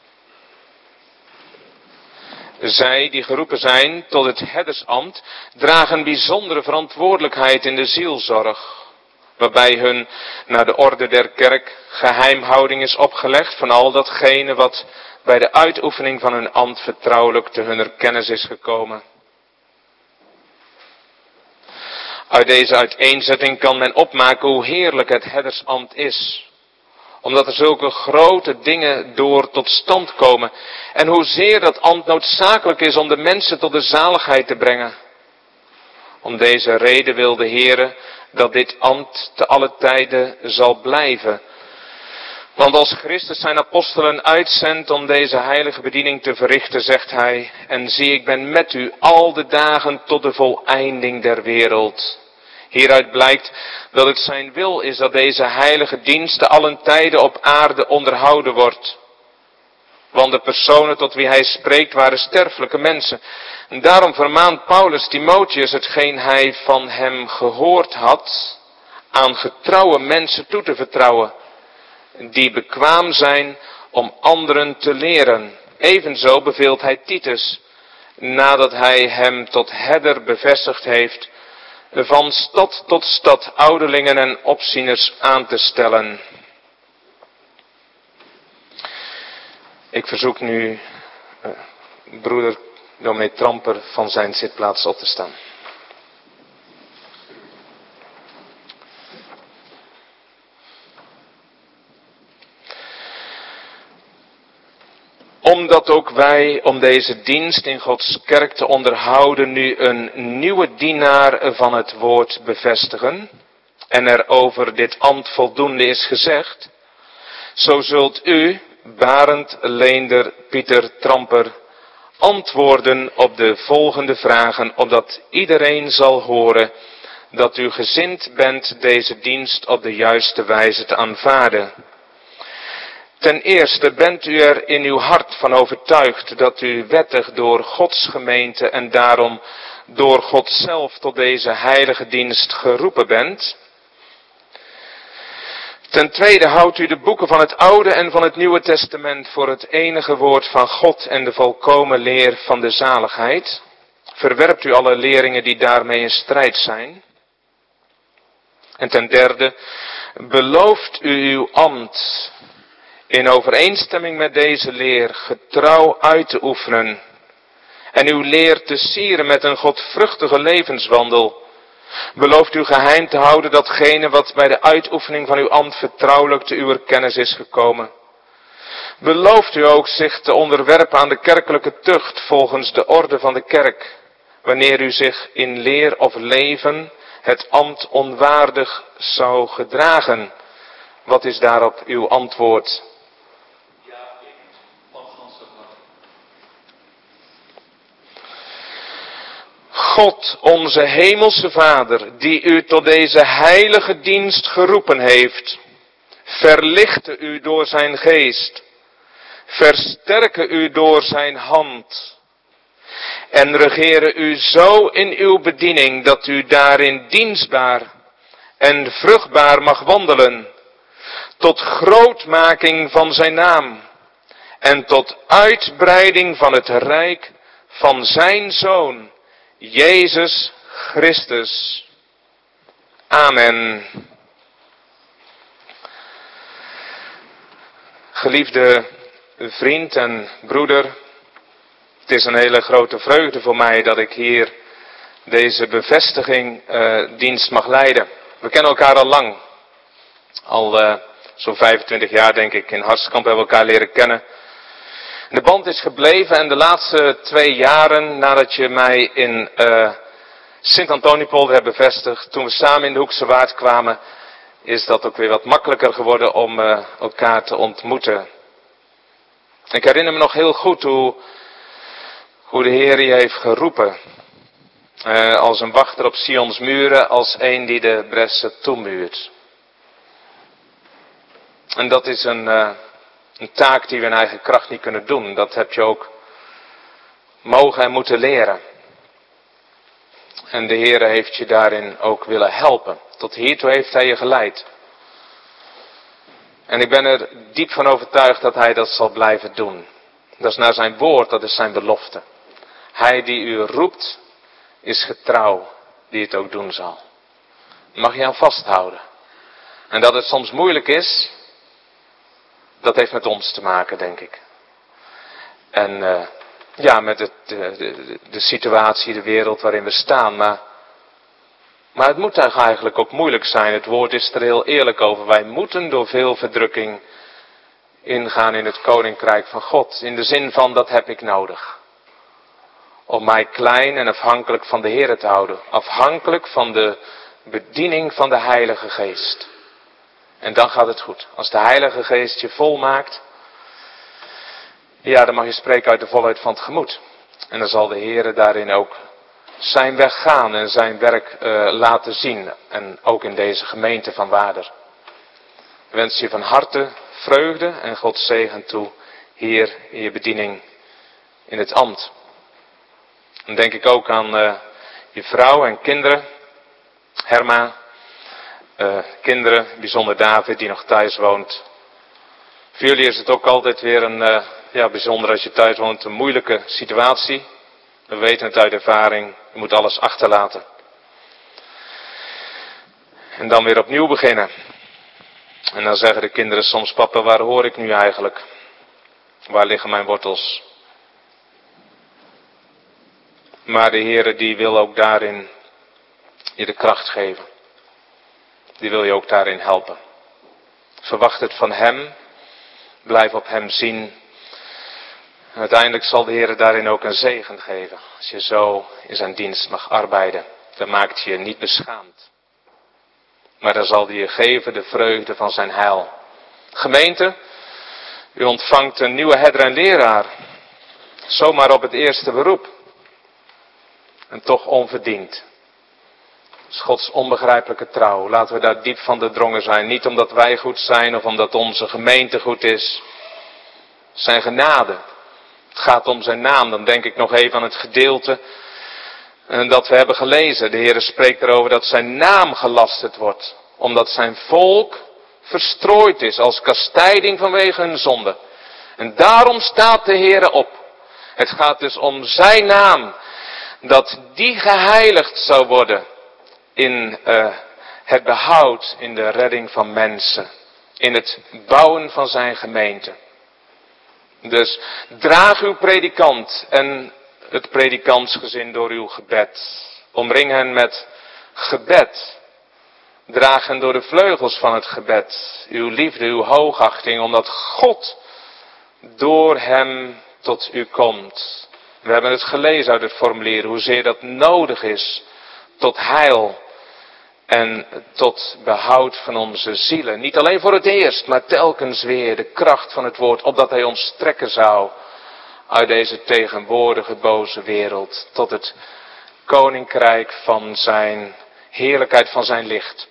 Zij die geroepen zijn tot het herdersambt, dragen bijzondere verantwoordelijkheid in de zielzorg, waarbij hun naar de orde der kerk geheimhouding is opgelegd van al datgene wat bij de uitoefening van hun ambt vertrouwelijk te hunner kennis is gekomen. Uit deze uiteenzetting kan men opmaken hoe heerlijk het herdersambt is, omdat er zulke grote dingen door tot stand komen en hoezeer dat ambt noodzakelijk is om de mensen tot de zaligheid te brengen. Om deze reden wil de Heere dat dit ambt te alle tijden zal blijven. Want als Christus zijn apostelen uitzendt om deze heilige bediening te verrichten, zegt hij, en zie, ik ben met u al de dagen tot de voleinding der wereld. Hieruit blijkt dat het zijn wil is dat deze heilige dienst te allen tijden op aarde onderhouden wordt. Want de personen tot wie hij spreekt waren sterfelijke mensen. En daarom vermaant Paulus Timotheus hetgeen hij van hem gehoord had aan getrouwe mensen toe te vertrouwen, die bekwaam zijn om anderen te leren. Evenzo beveelt hij Titus, nadat hij hem tot herder bevestigd heeft, van stad tot stad ouderlingen en opzieners aan te stellen. Ik verzoek nu uh, broeder dominee Tramper van zijn zitplaats op te staan. Omdat ook wij om deze dienst in Gods kerk te onderhouden nu een nieuwe dienaar van het woord bevestigen en er over dit ambt voldoende is gezegd, zo zult u, Barend Leender Pieter Tramper, antwoorden op de volgende vragen, opdat iedereen zal horen dat u gezind bent deze dienst op de juiste wijze te aanvaarden. Ten eerste bent u er in uw hart van overtuigd dat u wettig door Gods gemeente en daarom door God zelf tot deze heilige dienst geroepen bent. Ten tweede houdt u de boeken van het Oude en van het Nieuwe Testament voor het enige woord van God en de volkomen leer van de zaligheid. Verwerpt u alle leringen die daarmee in strijd zijn. En ten derde, belooft u uw ambt in overeenstemming met deze leer getrouw uit te oefenen en uw leer te sieren met een godvruchtige levenswandel. Belooft u geheim te houden datgene wat bij de uitoefening van uw ambt vertrouwelijk te uw kennis is gekomen. Belooft u ook zich te onderwerpen aan de kerkelijke tucht volgens de orde van de kerk, wanneer u zich in leer of leven het ambt onwaardig zou gedragen. Wat is daarop uw antwoord? God, onze hemelse Vader, die u tot deze heilige dienst geroepen heeft, verlichte u door zijn geest, versterke u door zijn hand en regere u zo in uw bediening dat u daarin dienstbaar en vruchtbaar mag wandelen, tot grootmaking van zijn naam en tot uitbreiding van het rijk van zijn Zoon, Jezus Christus. Amen. Geliefde vriend en broeder, het is een hele grote vreugde voor mij dat ik hier deze bevestiging uh, dienst mag leiden. We kennen elkaar al lang. Al uh, zo'n vijfentwintig jaar denk ik in Harskamp hebben we elkaar leren kennen. De band is gebleven en de laatste twee jaren nadat je mij in uh, Sint-Antoniepolder hebt bevestigd, toen we samen in de Hoekse Waard kwamen, is dat ook weer wat makkelijker geworden om uh, elkaar te ontmoeten. Ik herinner me nog heel goed hoe, hoe de Heer je heeft geroepen. Uh, als een wachter op Sions muren, als een die de bressen toemuurt. En dat is een... Uh, Een taak die we in eigen kracht niet kunnen doen. Dat heb je ook mogen en moeten leren. En de Heer heeft je daarin ook willen helpen. Tot hiertoe heeft Hij je geleid. En ik ben er diep van overtuigd dat Hij dat zal blijven doen. Dat is naar zijn woord, dat is zijn belofte. Hij die u roept, is getrouw, die het ook doen zal. Mag je aan vasthouden. En dat het soms moeilijk is, dat heeft met ons te maken, denk ik. En uh, ja, met het, de, de, de situatie, de wereld waarin we staan. Maar, maar het moet eigenlijk ook moeilijk zijn. Het woord is er heel eerlijk over. Wij moeten door veel verdrukking ingaan in het koninkrijk van God. In de zin van, dat heb ik nodig. Om mij klein en afhankelijk van de Heer te houden. Afhankelijk van de bediening van de Heilige Geest. En dan gaat het goed. Als de Heilige Geest je vol maakt, ja, dan mag je spreken uit de volheid van het gemoed. En dan zal de Heer daarin ook zijn weg gaan en zijn werk uh, laten zien. En ook in deze gemeente van Waarder. Ik wens je van harte vreugde en Gods zegen toe hier in je bediening in het ambt. Dan denk ik ook aan uh, je vrouw en kinderen, Herma. Uh, kinderen, bijzonder David die nog thuis woont. Voor jullie is het ook altijd weer een, uh, ja, bijzonder als je thuis woont, een moeilijke situatie. We weten het uit ervaring, je moet alles achterlaten. En dan weer opnieuw beginnen. En dan zeggen de kinderen soms, papa, waar hoor ik nu eigenlijk? Waar liggen mijn wortels? Maar de Heere die wil ook daarin je de kracht geven. Die wil je ook daarin helpen. Verwacht het van Hem. Blijf op Hem zien. En uiteindelijk zal de Heer daarin ook een zegen geven. Als je zo in zijn dienst mag arbeiden. Dan maakt hij je niet beschaamd. Maar dan zal hij je geven de vreugde van zijn heil. Gemeente, u ontvangt een nieuwe herder en leraar. Zomaar op het eerste beroep. En toch onverdiend. is Gods onbegrijpelijke trouw. Laten we daar diep van doordrongen zijn. Niet omdat wij goed zijn of omdat onze gemeente goed is. Zijn genade. Het gaat om zijn naam. Dan denk ik nog even aan het gedeelte dat we hebben gelezen. De Heer spreekt erover dat zijn naam gelasterd wordt. Omdat zijn volk verstrooid is als kastijding vanwege hun zonde. En daarom staat de Heer op. Het gaat dus om zijn naam. Dat die geheiligd zou worden in uh, het behoud, in de redding van mensen. In het bouwen van zijn gemeente. Dus draag uw predikant en het predikantsgezin door uw gebed. Omring hen met gebed. Draag hen door de vleugels van het gebed. Uw liefde, uw hoogachting, omdat God door hem tot u komt. We hebben het gelezen uit het formulier, hoezeer dat nodig is tot heil en tot behoud van onze zielen. Niet alleen voor het eerst, maar telkens weer de kracht van het woord, opdat hij ons strekken zou uit deze tegenwoordige boze wereld tot het koninkrijk van zijn heerlijkheid, van zijn licht.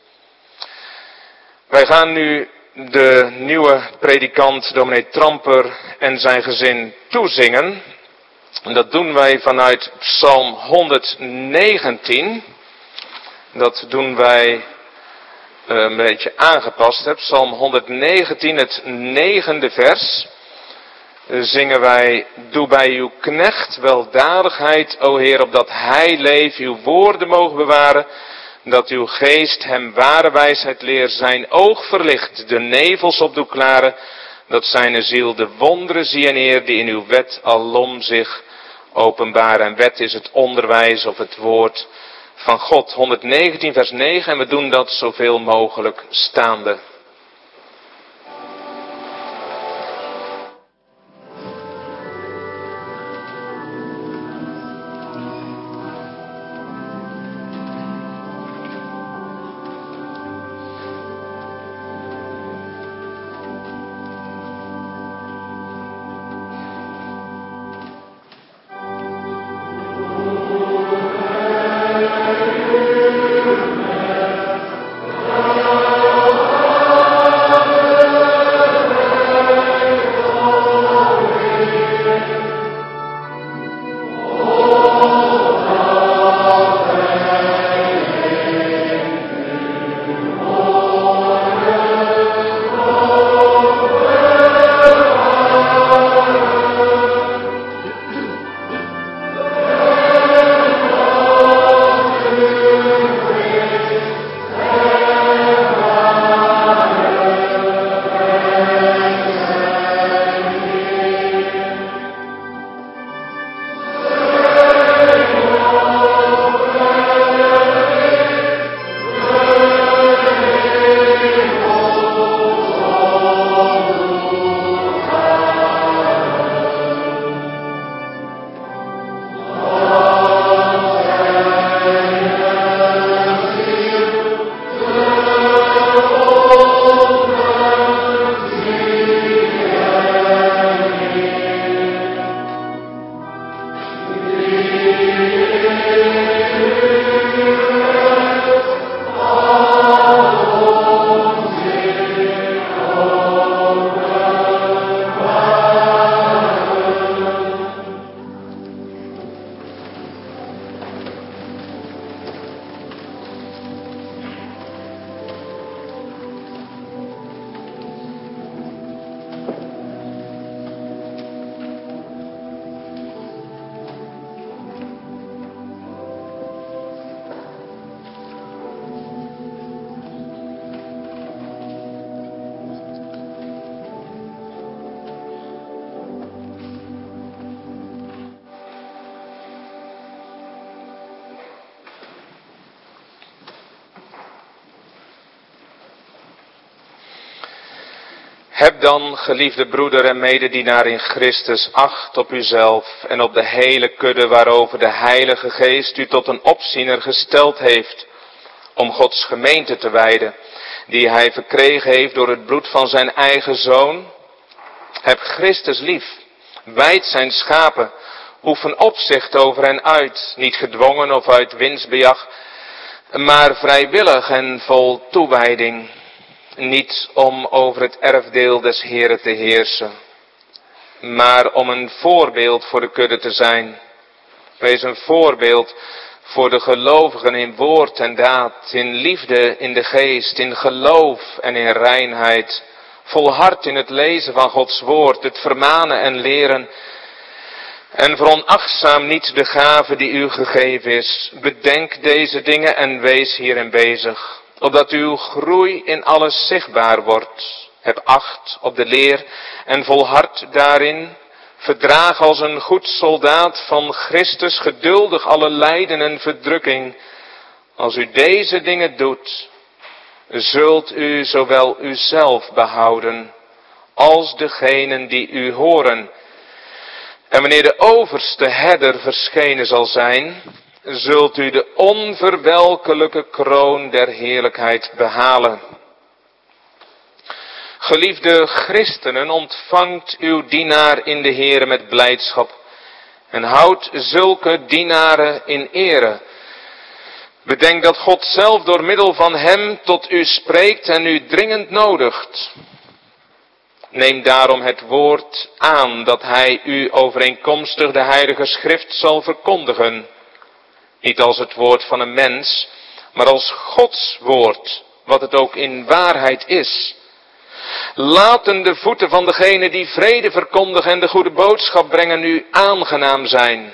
Wij gaan nu de nieuwe predikant, dominee Tramper en zijn gezin toezingen. En dat doen wij vanuit Psalm honderdnegentien. Dat doen wij een beetje aangepast. Hè? Psalm honderdnegentien, het negende vers. Zingen wij, doe bij uw knecht weldadigheid, o Heer, opdat hij leef, uw woorden mogen bewaren. Dat uw geest hem ware wijsheid leert, zijn oog verlicht, de nevels opdoet klaren. Dat zijn ziel de wonderen zie en eer, die in uw wet alom zich openbaren. En wet is het onderwijs of het woord van God. honderdnegentien vers negen, en we doen dat zoveel mogelijk staande. Heb dan, geliefde broeder en mededienaar in Christus, acht op uzelf en op de hele kudde waarover de Heilige Geest u tot een opziener gesteld heeft, om Gods gemeente te wijden, die hij verkregen heeft door het bloed van zijn eigen Zoon. Heb Christus lief, wijd zijn schapen, oefen opzicht over hen uit, niet gedwongen of uit winstbejag, maar vrijwillig en vol toewijding, niet om over het erfdeel des Heren te heersen, maar om een voorbeeld voor de kudde te zijn. Wees een voorbeeld voor de gelovigen in woord en daad, in liefde, in de geest, in geloof en in reinheid. Volhard in het lezen van Gods woord, het vermanen en leren. En veronachtzaam niet de gave die u gegeven is. Bedenk deze dingen en wees hierin bezig, opdat uw groei in alles zichtbaar wordt. Heb acht op de leer en volhard daarin. Verdraag als een goed soldaat van Christus geduldig alle lijden en verdrukking. Als u deze dingen doet, zult u zowel uzelf behouden als degenen die u horen. En wanneer de overste herder verschenen zal zijn, zult u de onverwelkelijke kroon der heerlijkheid behalen. Geliefde christenen, ontvangt uw dienaar in de Here met blijdschap en houdt zulke dienaren in ere. Bedenk dat God zelf door middel van hem tot u spreekt en u dringend nodigt. Neem daarom het woord aan dat hij u overeenkomstig de Heilige Schrift zal verkondigen. Niet als het woord van een mens, maar als Gods woord, wat het ook in waarheid is. Laten de voeten van degene die vrede verkondigen en de goede boodschap brengen u aangenaam zijn.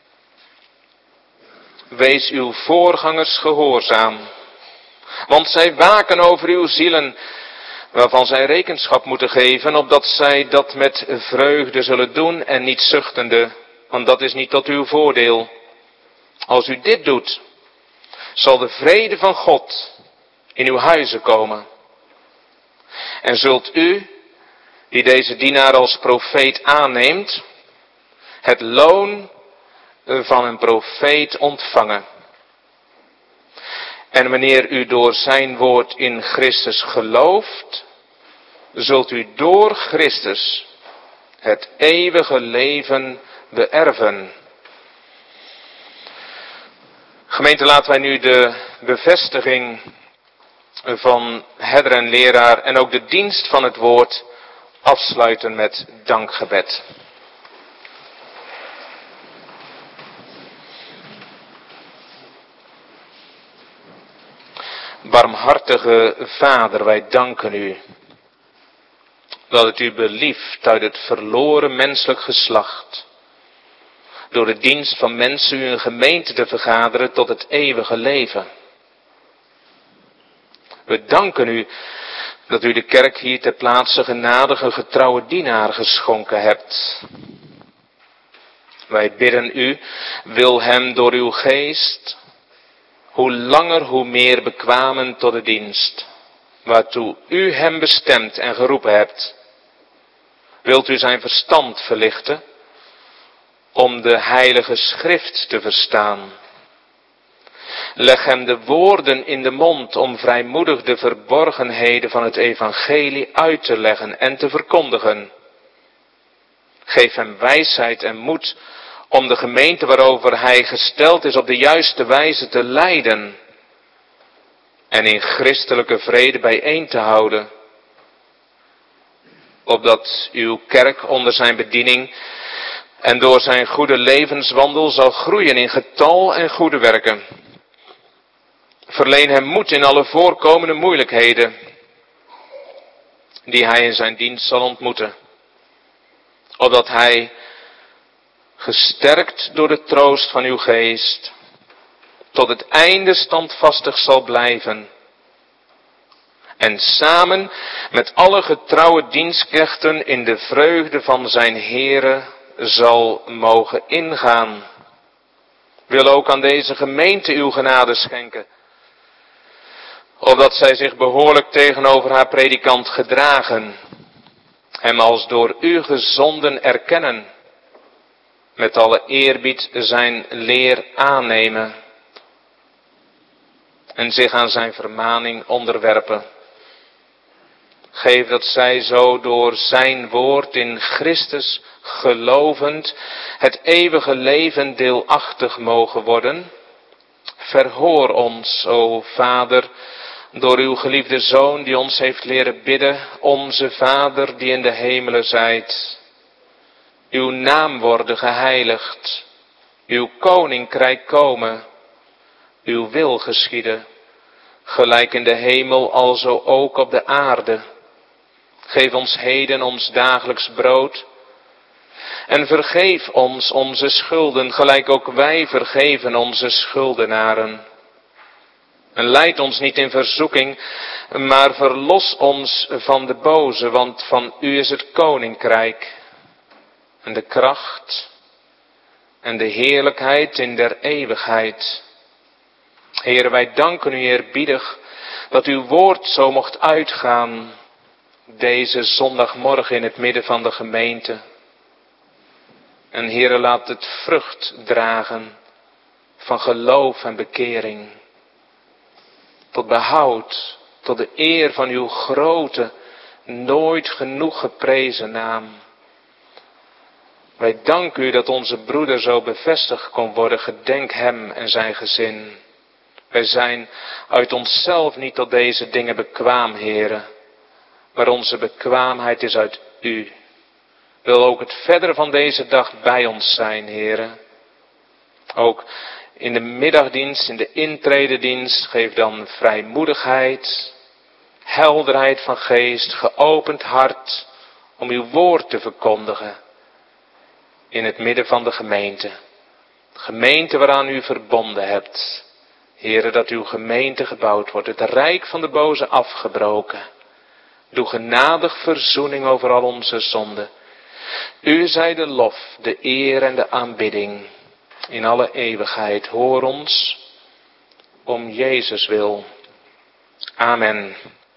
Wees uw voorgangers gehoorzaam, want zij waken over uw zielen, waarvan zij rekenschap moeten geven, opdat zij dat met vreugde zullen doen en niet zuchtende, want dat is niet tot uw voordeel. Als u dit doet, zal de vrede van God in uw huizen komen. En zult u, die deze dienaar als profeet aanneemt, het loon van een profeet ontvangen. En wanneer u door zijn woord in Christus gelooft, zult u door Christus het eeuwige leven beërven. Gemeente, laten wij nu de bevestiging van herder en leraar en ook de dienst van het woord afsluiten met dankgebed. Barmhartige Vader, wij danken u dat het u belieft uit het verloren menselijk geslacht, door de dienst van mensen u een gemeente te vergaderen tot het eeuwige leven. We danken u dat u de kerk hier ter plaatse genadige getrouwe dienaar geschonken hebt. Wij bidden u, wil hem door uw geest hoe langer hoe meer bekwamen tot de dienst, waartoe u hem bestemd en geroepen hebt. Wilt u zijn verstand verlichten, om de heilige schrift te verstaan. Leg hem de woorden in de mond om vrijmoedig de verborgenheden van het evangelie uit te leggen en te verkondigen. Geef hem wijsheid en moed om de gemeente waarover hij gesteld is op de juiste wijze te leiden en in christelijke vrede bijeen te houden. Opdat uw kerk onder zijn bediening en door zijn goede levenswandel zal groeien in getal en goede werken. Verleen hem moed in alle voorkomende moeilijkheden die hij in zijn dienst zal ontmoeten. Opdat hij, gesterkt door de troost van uw geest, tot het einde standvastig zal blijven. En samen met alle getrouwe dienstknechten in de vreugde van zijn Heere zal mogen ingaan. Wil ook aan deze gemeente uw genade schenken, opdat zij zich behoorlijk tegenover haar predikant gedragen, hem als door u gezonden erkennen, met alle eerbied zijn leer aannemen en zich aan zijn vermaning onderwerpen. Geef dat zij zo door zijn woord in Christus gelovend het eeuwige leven deelachtig mogen worden, Verhoor ons, o Vader, door uw geliefde Zoon die ons heeft leren bidden, onze Vader die in de hemelen zijt. Uw naam worden geheiligd, uw koninkrijk komen, uw wil geschieden, gelijk in de hemel alzo ook op de aarde. Geef ons heden ons dagelijks brood en vergeef ons onze schulden, gelijk ook wij vergeven onze schuldenaren. En leid ons niet in verzoeking, maar verlos ons van de boze, want van u is het koninkrijk en de kracht en de heerlijkheid in der eeuwigheid. Heere, wij danken u eerbiedig dat uw woord zo mocht uitgaan deze zondagmorgen in het midden van de gemeente. En Heere, laat het vrucht dragen van geloof en bekering. Tot behoud, tot de eer van uw grote, nooit genoeg geprezen naam. Wij danken u dat onze broeder zo bevestigd kon worden. Gedenk hem en zijn gezin. Wij zijn uit onszelf niet tot deze dingen bekwaam, Heere. Maar onze bekwaamheid is uit u. Wil ook het verdere van deze dag bij ons zijn, Heere. Ook in de middagdienst, in de intrededienst, geef dan vrijmoedigheid, helderheid van geest, geopend hart om uw woord te verkondigen. In het midden van de gemeente. De gemeente waaraan u verbonden hebt. Heere, dat uw gemeente gebouwd wordt, het rijk van de boze afgebroken. Doe genadig verzoening over al onze zonden. U zij de lof, de eer en de aanbidding. In alle eeuwigheid, hoor ons, om Jezus wil. Amen.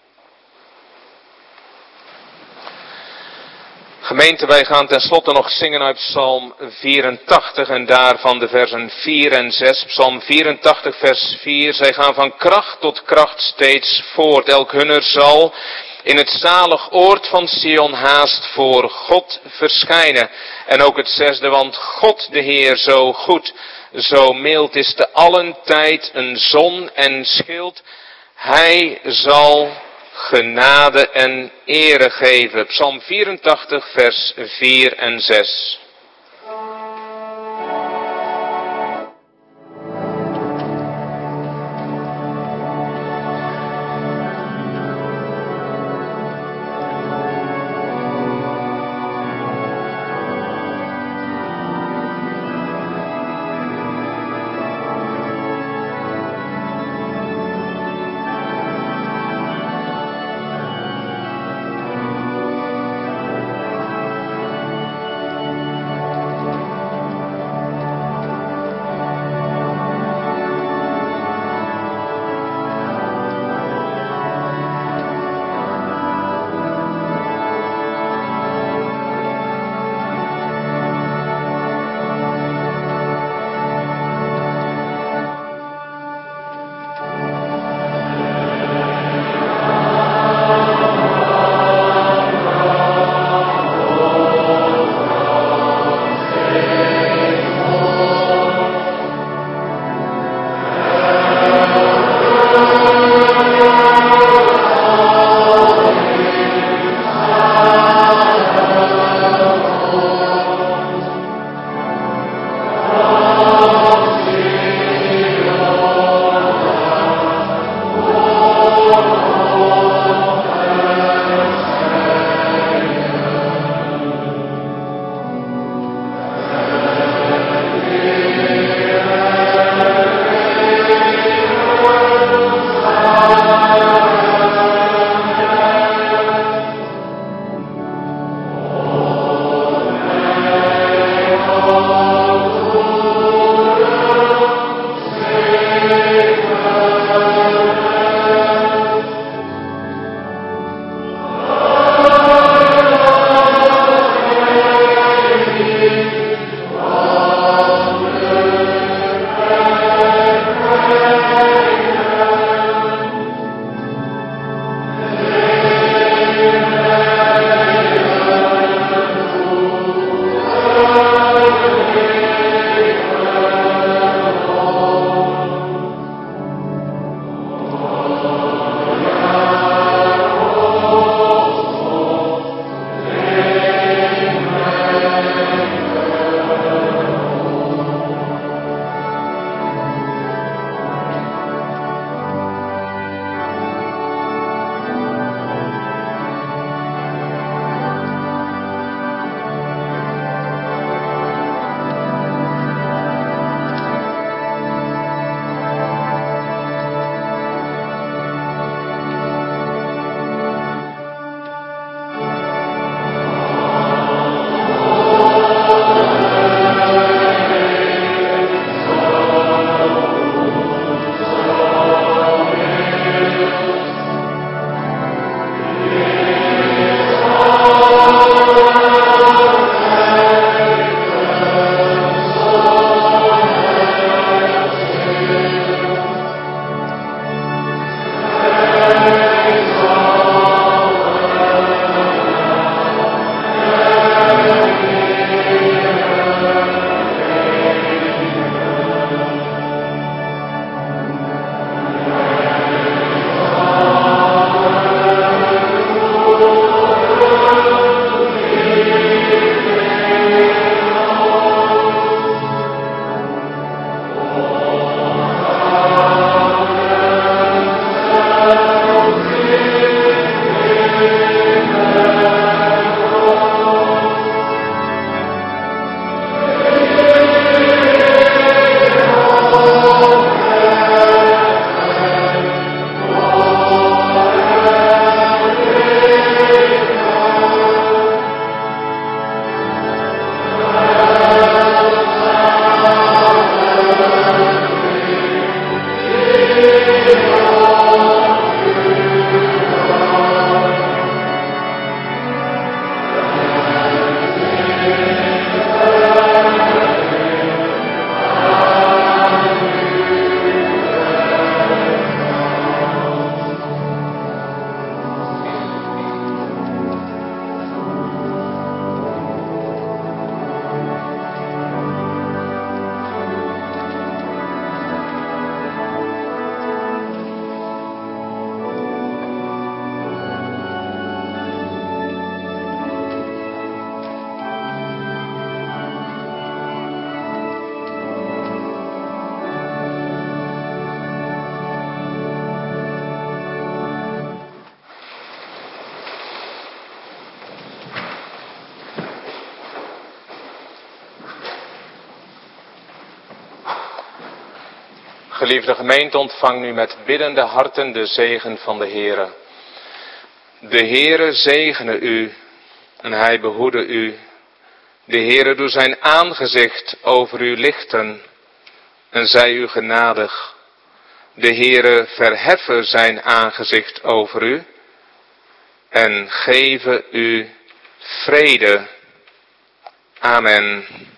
Gemeente, wij gaan tenslotte nog zingen uit Psalm vierentachtig en daarvan de versen vier en zes. Psalm vierentachtig vers vier. Zij gaan van kracht tot kracht steeds voort. Elk hunner zal in het zalig oord van Sion haast voor God verschijnen. En ook het zesde, want God de Heer zo goed, zo mild is te allen tijd een zon en schild. Hij zal genade en ere geven. Psalm vierentachtig vers vier en zes. Geliefde gemeente, ontvang nu met biddende harten de zegen van de Heere. De Heere zegene u en hij behoede u. De Heere doe zijn aangezicht over u lichten en zij u genadig. De Heere verheffen zijn aangezicht over u en geven u vrede. Amen.